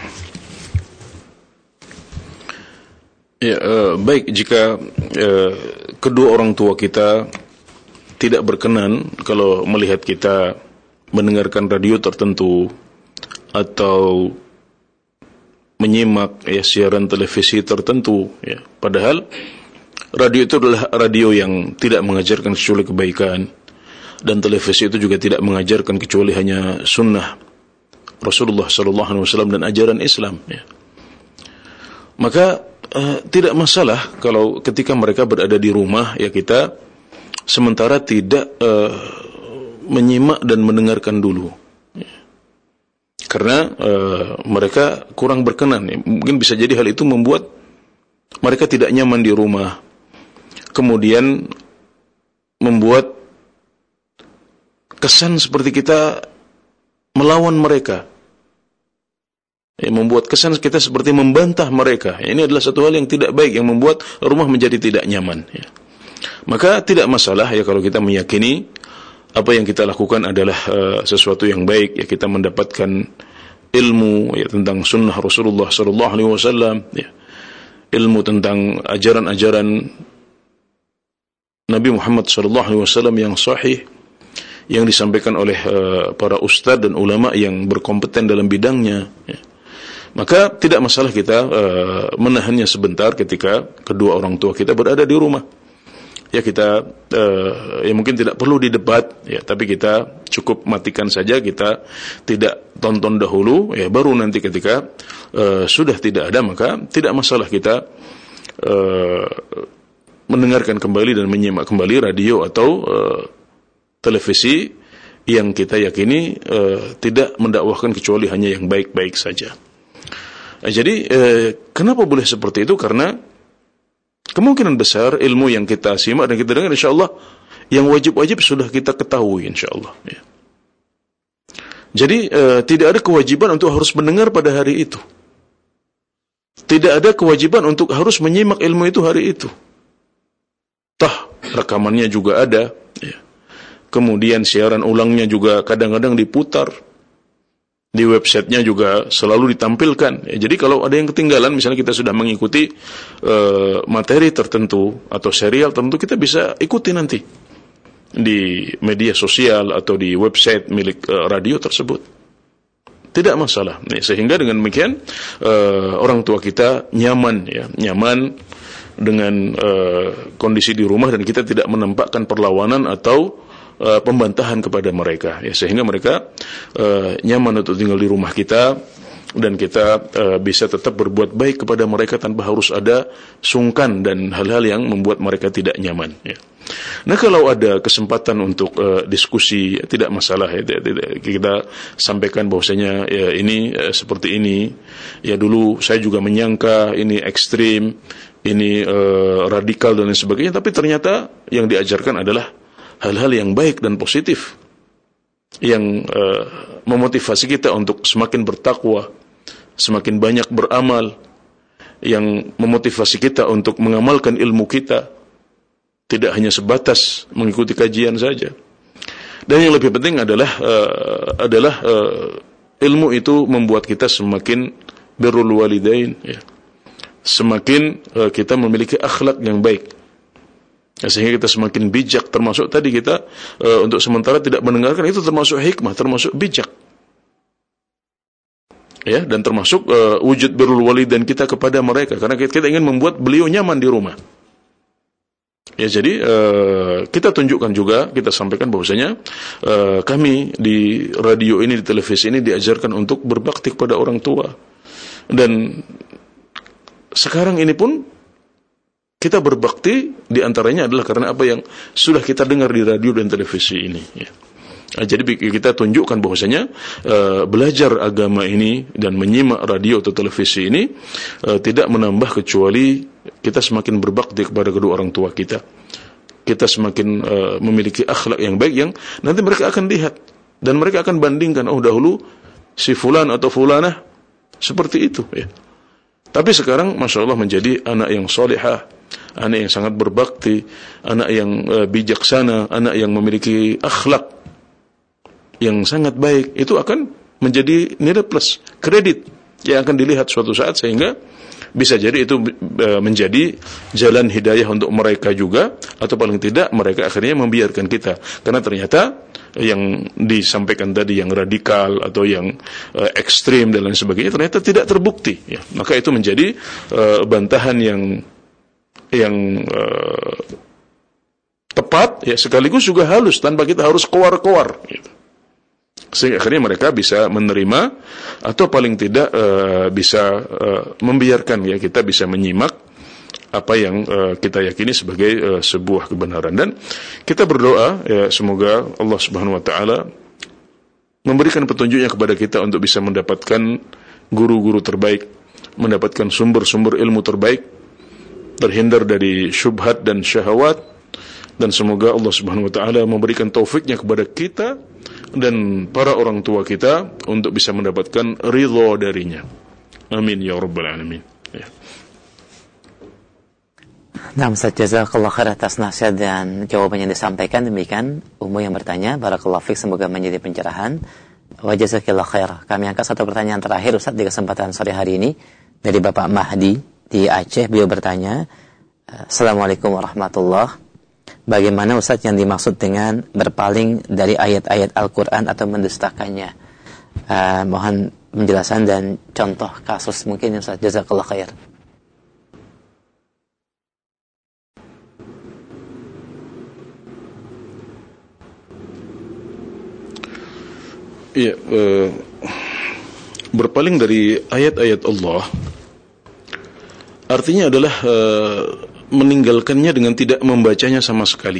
Ya, uh, baik jika uh, kedua orang tua kita tidak berkenan kalau melihat kita mendengarkan radio tertentu atau menyimak ya siaran televisi tertentu ya, padahal radio itu adalah radio yang tidak mengajarkan kecuali kebaikan dan televisi itu juga tidak mengajarkan kecuali hanya sunnah Rasulullah sallallahu alaihi wasallam dan ajaran Islam ya. Maka uh, tidak masalah kalau ketika mereka berada di rumah ya kita sementara tidak uh, menyimak dan mendengarkan dulu ya. Karena uh, mereka kurang berkenan ya. Mungkin bisa jadi hal itu membuat mereka tidak nyaman di rumah, kemudian membuat kesan seperti kita melawan mereka ya, membuat kesan kita seperti membantah mereka. Ini adalah satu hal yang tidak baik yang membuat rumah menjadi tidak nyaman ya. Maka tidak masalah ya kalau kita meyakini apa yang kita lakukan adalah uh, sesuatu yang baik ya, kita mendapatkan ilmu ya tentang sunnah Rasulullah sallallahu alaihi wasallam ya, ilmu tentang ajaran-ajaran Nabi Muhammad sallallahu alaihi wasallam yang sahih yang disampaikan oleh uh, para ustaz dan ulama yang berkompeten dalam bidangnya ya. Maka tidak masalah kita uh, menahannya sebentar ketika kedua orang tua kita berada di rumah. Ya kita uh, ya mungkin tidak perlu didebat ya, tapi kita cukup matikan saja, kita tidak tonton dahulu ya, baru nanti ketika uh, sudah tidak ada maka tidak masalah kita uh, mendengarkan kembali dan menyimak kembali radio atau uh, televisi yang kita yakini uh, tidak mendakwahkan kecuali hanya yang baik-baik saja. Nah, jadi uh, kenapa boleh seperti itu? Karena kemungkinan besar ilmu yang kita simak dan kita dengar insyaallah yang wajib-wajib sudah kita ketahui insyaallah ya. Jadi uh, tidak ada kewajiban untuk harus mendengar pada hari itu. Tidak ada kewajiban untuk harus menyimak ilmu itu hari itu. Tah, rekamannya juga ada ya. Kemudian siaran ulangnya juga kadang-kadang diputar. Di websitenya juga selalu ditampilkan. Ya, jadi kalau ada yang ketinggalan, misalnya kita sudah mengikuti uh, materi tertentu atau serial tertentu, kita bisa ikuti nanti di media sosial atau di website milik uh, radio tersebut. Tidak masalah. Nih, sehingga dengan demikian uh, orang tua kita nyaman, ya, nyaman dengan uh, kondisi di rumah dan kita tidak menampakkan perlawanan atau Uh, pembantahan kepada mereka ya, sehingga mereka uh, nyaman untuk tinggal di rumah kita dan kita uh, bisa tetap berbuat baik kepada mereka tanpa harus ada sungkan dan hal-hal yang membuat mereka tidak nyaman ya. Nah kalau ada kesempatan untuk uh, diskusi ya, tidak masalah ya, tidak, kita sampaikan bahwasanya ya, ini uh, seperti ini ya, dulu saya juga menyangka ini ekstrim, ini uh, radikal dan lain sebagainya, tapi ternyata yang diajarkan adalah hal-hal yang baik dan positif yang uh, memotivasi kita untuk semakin bertakwa, semakin banyak beramal, yang memotivasi kita untuk mengamalkan ilmu kita, tidak hanya sebatas mengikuti kajian saja. Dan yang lebih penting adalah uh, adalah uh, ilmu itu membuat kita semakin birrul walidain, ya. Semakin uh, kita memiliki akhlak yang baik, ya, sehingga kita semakin bijak. Termasuk tadi kita uh, untuk sementara tidak mendengarkan, itu termasuk hikmah, termasuk bijak, ya, dan termasuk uh, wujud birrul walidain kita kepada mereka, karena kita ingin membuat beliau nyaman di rumah. Ya, jadi uh, kita tunjukkan juga, kita sampaikan bahwasanya uh, kami di radio ini, di televisi ini diajarkan untuk berbakti kepada orang tua. Dan sekarang ini pun kita berbakti diantaranya adalah karena apa yang sudah kita dengar di radio dan televisi ini, ya. Nah, jadi kita tunjukkan bahwasanya uh, belajar agama ini dan menyimak radio atau televisi ini uh, tidak menambah kecuali kita semakin berbakti kepada kedua orang tua kita. Kita semakin uh, memiliki akhlak yang baik yang nanti mereka akan lihat dan mereka akan bandingkan, oh dahulu si fulan atau fulanah seperti itu, ya. Tapi sekarang masya Allah menjadi anak yang solehah, anak yang sangat berbakti, anak yang uh, bijaksana, anak yang memiliki akhlak yang sangat baik, itu akan menjadi nilai plus, kredit yang akan dilihat suatu saat, sehingga bisa jadi itu e, menjadi jalan hidayah untuk mereka juga, atau paling tidak mereka akhirnya membiarkan kita, karena ternyata yang disampaikan tadi yang radikal atau yang e, ekstrim dan lain sebagainya ternyata tidak terbukti, ya. Maka itu menjadi e, bantahan yang yang e, tepat, ya, sekaligus juga halus tanpa kita harus kowar-kowar, gitu. Sehingga akhirnya mereka bisa menerima atau paling tidak uh, bisa uh, membiarkan, ya, kita bisa menyimak apa yang uh, kita yakini sebagai uh, sebuah kebenaran. Dan kita berdoa, ya, semoga Allah Subhanahu wa taala memberikan petunjuknya kepada kita untuk bisa mendapatkan guru-guru terbaik, mendapatkan sumber-sumber ilmu terbaik, terhindar dari syubhat dan syahwat, dan semoga Allah Subhanahu wa taala memberikan taufiknya kepada kita dan para orang tua kita untuk bisa mendapatkan ridha darinya. Amin ya rabbal alamin, ya. Nah, Ustaz, jazakallah khair atas nasihat dan jawaban yang disampaikan. Demikian Umu yang bertanya, barakallahu fiik, semoga menjadi pencerahan. Wa jazakillah khair. Kami angkat satu pertanyaan terakhir, Ustaz, di kesempatan sore hari ini dari Bapak Mahdi di Aceh. Beliau bertanya, Assalamualaikum warahmatullahi wabarakatuh. Bagaimana Ustaz yang dimaksud dengan berpaling dari ayat-ayat Al-Quran atau mendustakannya? Uh, mohon penjelasan dan contoh kasus mungkin, Ustaz. Jazakallah khair. Iya, uh, berpaling dari ayat-ayat Allah artinya adalah uh, meninggalkannya dengan tidak membacanya sama sekali.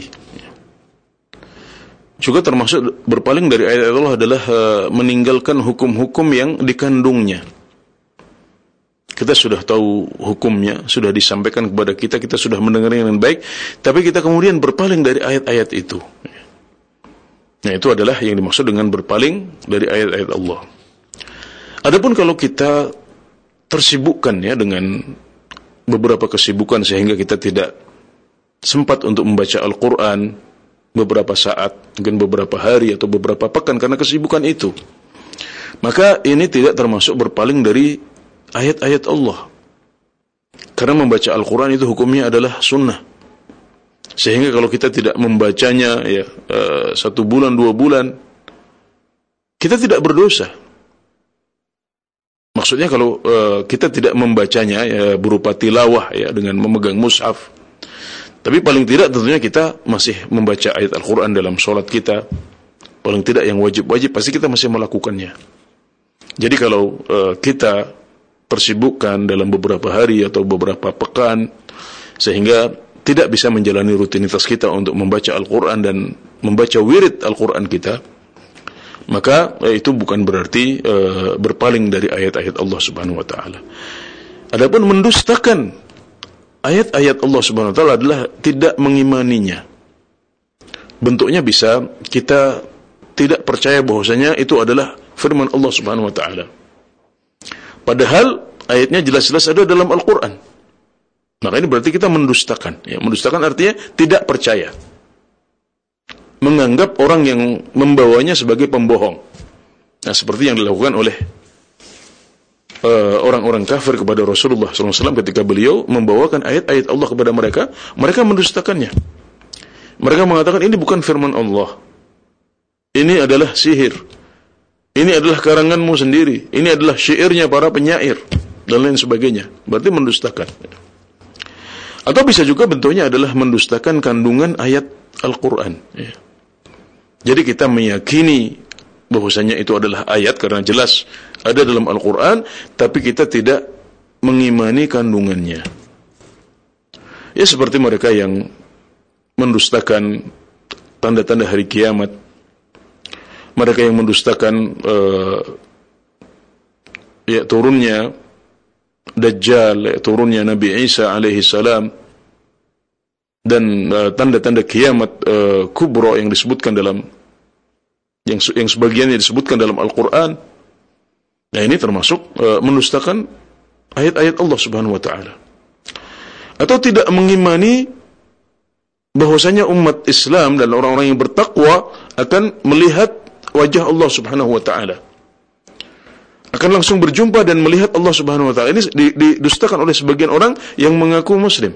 Juga termasuk berpaling dari ayat Allah adalah uh, meninggalkan hukum-hukum yang dikandungnya. Kita sudah tahu hukumnya, sudah disampaikan kepada kita, kita sudah mendengarnya dengan baik, tapi kita kemudian berpaling dari ayat-ayat itu. Nah, itu adalah yang dimaksud dengan berpaling dari ayat-ayat Allah. Adapun kalau kita tersibukkan, ya, dengan beberapa kesibukan sehingga kita tidak sempat untuk membaca Al-Quran beberapa saat, mungkin beberapa hari atau beberapa pekan karena kesibukan itu, maka ini tidak termasuk berpaling dari ayat-ayat Allah. Karena membaca Al-Quran itu hukumnya adalah sunnah, sehingga kalau kita tidak membacanya, ya, uh, satu bulan, dua bulan, kita tidak berdosa. Maksudnya kalau uh, kita tidak membacanya, ya, berupa tilawah, ya, dengan memegang mushaf, tapi paling tidak tentunya kita masih membaca ayat Al-Quran dalam sholat kita, paling tidak yang wajib-wajib pasti kita masih melakukannya. Jadi kalau uh, kita tersibukkan dalam beberapa hari atau beberapa pekan sehingga tidak bisa menjalani rutinitas kita untuk membaca Al-Quran dan membaca wirid Al-Quran kita, maka eh, itu bukan berarti eh, berpaling dari ayat-ayat Allah Subhanahu wa taala. Adapun mendustakan ayat-ayat Allah Subhanahu wa taala adalah tidak mengimaninya. Bentuknya bisa kita tidak percaya bahwasanya itu adalah firman Allah Subhanahu wa taala. Padahal ayatnya jelas-jelas ada dalam Al-Quran. Maka ini berarti kita mendustakan. Ya, mendustakan artinya tidak percaya, menganggap orang yang membawanya sebagai pembohong. Nah, seperti yang dilakukan oleh uh, orang-orang kafir kepada Rasulullah shallallahu alaihi wasallam ketika beliau membawakan ayat-ayat Allah kepada mereka, mereka mendustakannya. Mereka mengatakan ini bukan firman Allah. Ini adalah sihir. Ini adalah karanganmu sendiri. Ini adalah syairnya para penyair dan lain sebagainya. Berarti mendustakan. Atau bisa juga bentuknya adalah mendustakan kandungan ayat Al-Quran. Ya. Jadi kita meyakini bahwasanya itu adalah ayat karena jelas ada dalam Al-Quran, tapi kita tidak mengimani kandungannya. Ya seperti mereka yang mendustakan tanda-tanda hari kiamat, mereka yang mendustakan uh, ya turunnya Dajjal, ya, turunnya Nabi Isa alaihi salam, dan uh, tanda-tanda kiamat uh, kubra yang disebutkan dalam yang yang sebagiannya disebutkan dalam Al-Qur'an. Nah, ini termasuk uh, mendustakan ayat-ayat Allah Subhanahu wa taala. Atau tidak mengimani bahwasanya umat Islam dan orang-orang yang bertakwa akan melihat wajah Allah Subhanahu wa taala. Akan langsung berjumpa dan melihat Allah Subhanahu wa taala. Ini didustakan oleh sebagian orang yang mengaku muslim.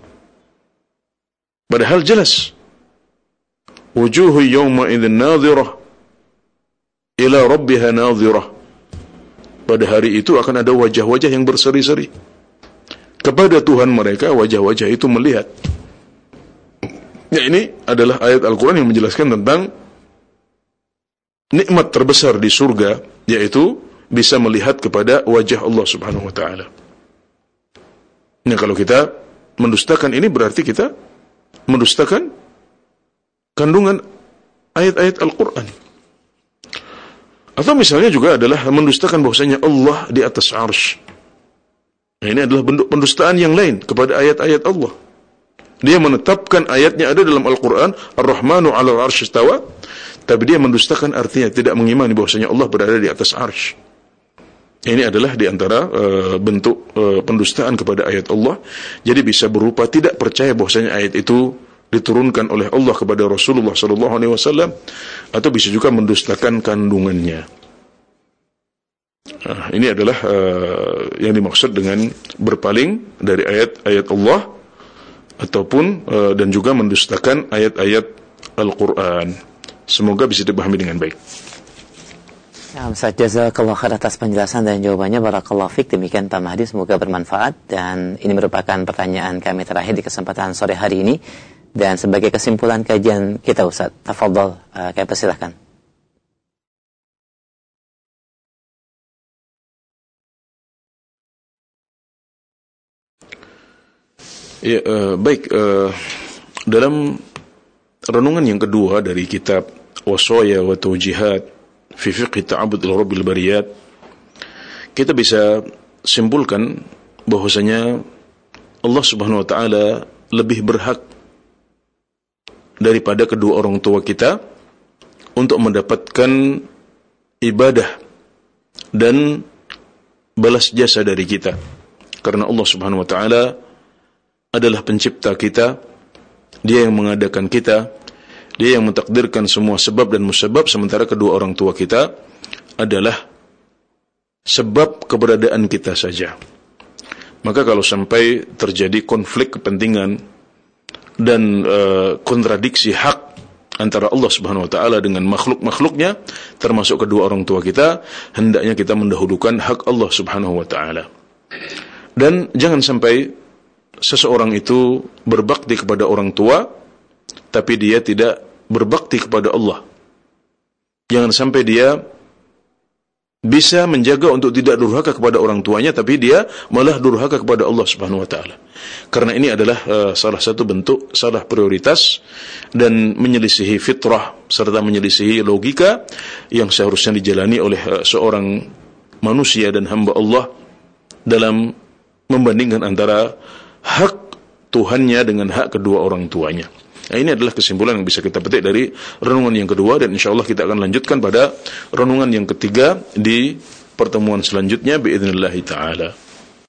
Padahal jelas wujuhu yawma idzin nadhirah ila rabbiha nadhirah. Pada hari itu akan ada wajah-wajah yang berseri-seri. Kepada Tuhan mereka wajah-wajah itu melihat. Ya, ini adalah ayat Al-Quran yang menjelaskan tentang nikmat terbesar di surga, yaitu bisa melihat kepada wajah Allah Subhanahu wa taala. Nah, kalau kita mendustakan ini berarti kita mendustakan kandungan ayat-ayat Al-Quran. Atau misalnya juga adalah mendustakan bahwasanya Allah di atas arsy. Nah, ini adalah bentuk pendustaan yang lain kepada ayat-ayat Allah. Dia menetapkan ayatnya ada dalam Al-Quran, Ar-Rahmanu 'alal 'arsy istawa, tapi dia mendustakan artinya, tidak mengimani bahwasanya Allah berada di atas arsy. Ini adalah di antara uh, bentuk uh, pendustaan kepada ayat Allah. Jadi bisa berupa tidak percaya bahwasanya ayat itu diturunkan oleh Allah kepada Rasulullah sallallahu alaihi wasallam, atau bisa juga mendustakan kandungannya. Nah, ini adalah uh, yang dimaksud dengan berpaling dari ayat-ayat Allah, ataupun uh, dan juga mendustakan ayat-ayat Al-Quran. Semoga bisa dipahami dengan baik. Ya, Ustaz, jazakallahu khair atas penjelasan dan jawabannya. Barakallahu fiik. Demikian Pak Mahdi, semoga bermanfaat. Dan ini merupakan pertanyaan kami terakhir di kesempatan sore hari ini. Dan sebagai kesimpulan kajian kita, Ustaz, tafadhol, uh, kami persilahkan. Ya, uh, baik. Uh, dalam renungan yang kedua dari kitab Wasaya wa Tawjihat fi Fiqh Ta'abbud ila Rabbil Bariyat, kita bisa simpulkan bahwasanya Allah Subhanahu wa taala lebih berhak daripada kedua orang tua kita untuk mendapatkan ibadah dan balas jasa dari kita. Karena Allah Subhanahu wa taala adalah pencipta kita, dia yang mengadakan kita, dia yang mentakdirkan semua sebab dan musabab, sementara kedua orang tua kita adalah sebab keberadaan kita saja. Maka kalau sampai terjadi konflik kepentingan dan uh, kontradiksi hak antara Allah Subhanahu wa taala dengan makhluk-makhluknya, termasuk kedua orang tua kita, hendaknya kita mendahulukan hak Allah Subhanahu wa taala. Dan jangan sampai seseorang itu berbakti kepada orang tua, tapi dia tidak berbakti kepada Allah. Jangan sampai dia bisa menjaga untuk tidak durhaka kepada orang tuanya, tapi dia malah durhaka kepada Allah Subhanahu wa taala. Karena ini adalah uh, salah satu bentuk salah prioritas dan menyelisihi fitrah serta menyelisihi logika yang seharusnya dijalani oleh uh, seorang manusia dan hamba Allah dalam membandingkan antara hak Tuhannya dengan hak kedua orang tuanya. Nah, ini adalah kesimpulan yang bisa kita petik dari renungan yang kedua, dan insyaallah kita akan lanjutkan pada renungan yang ketiga di pertemuan selanjutnya biidznillah taala.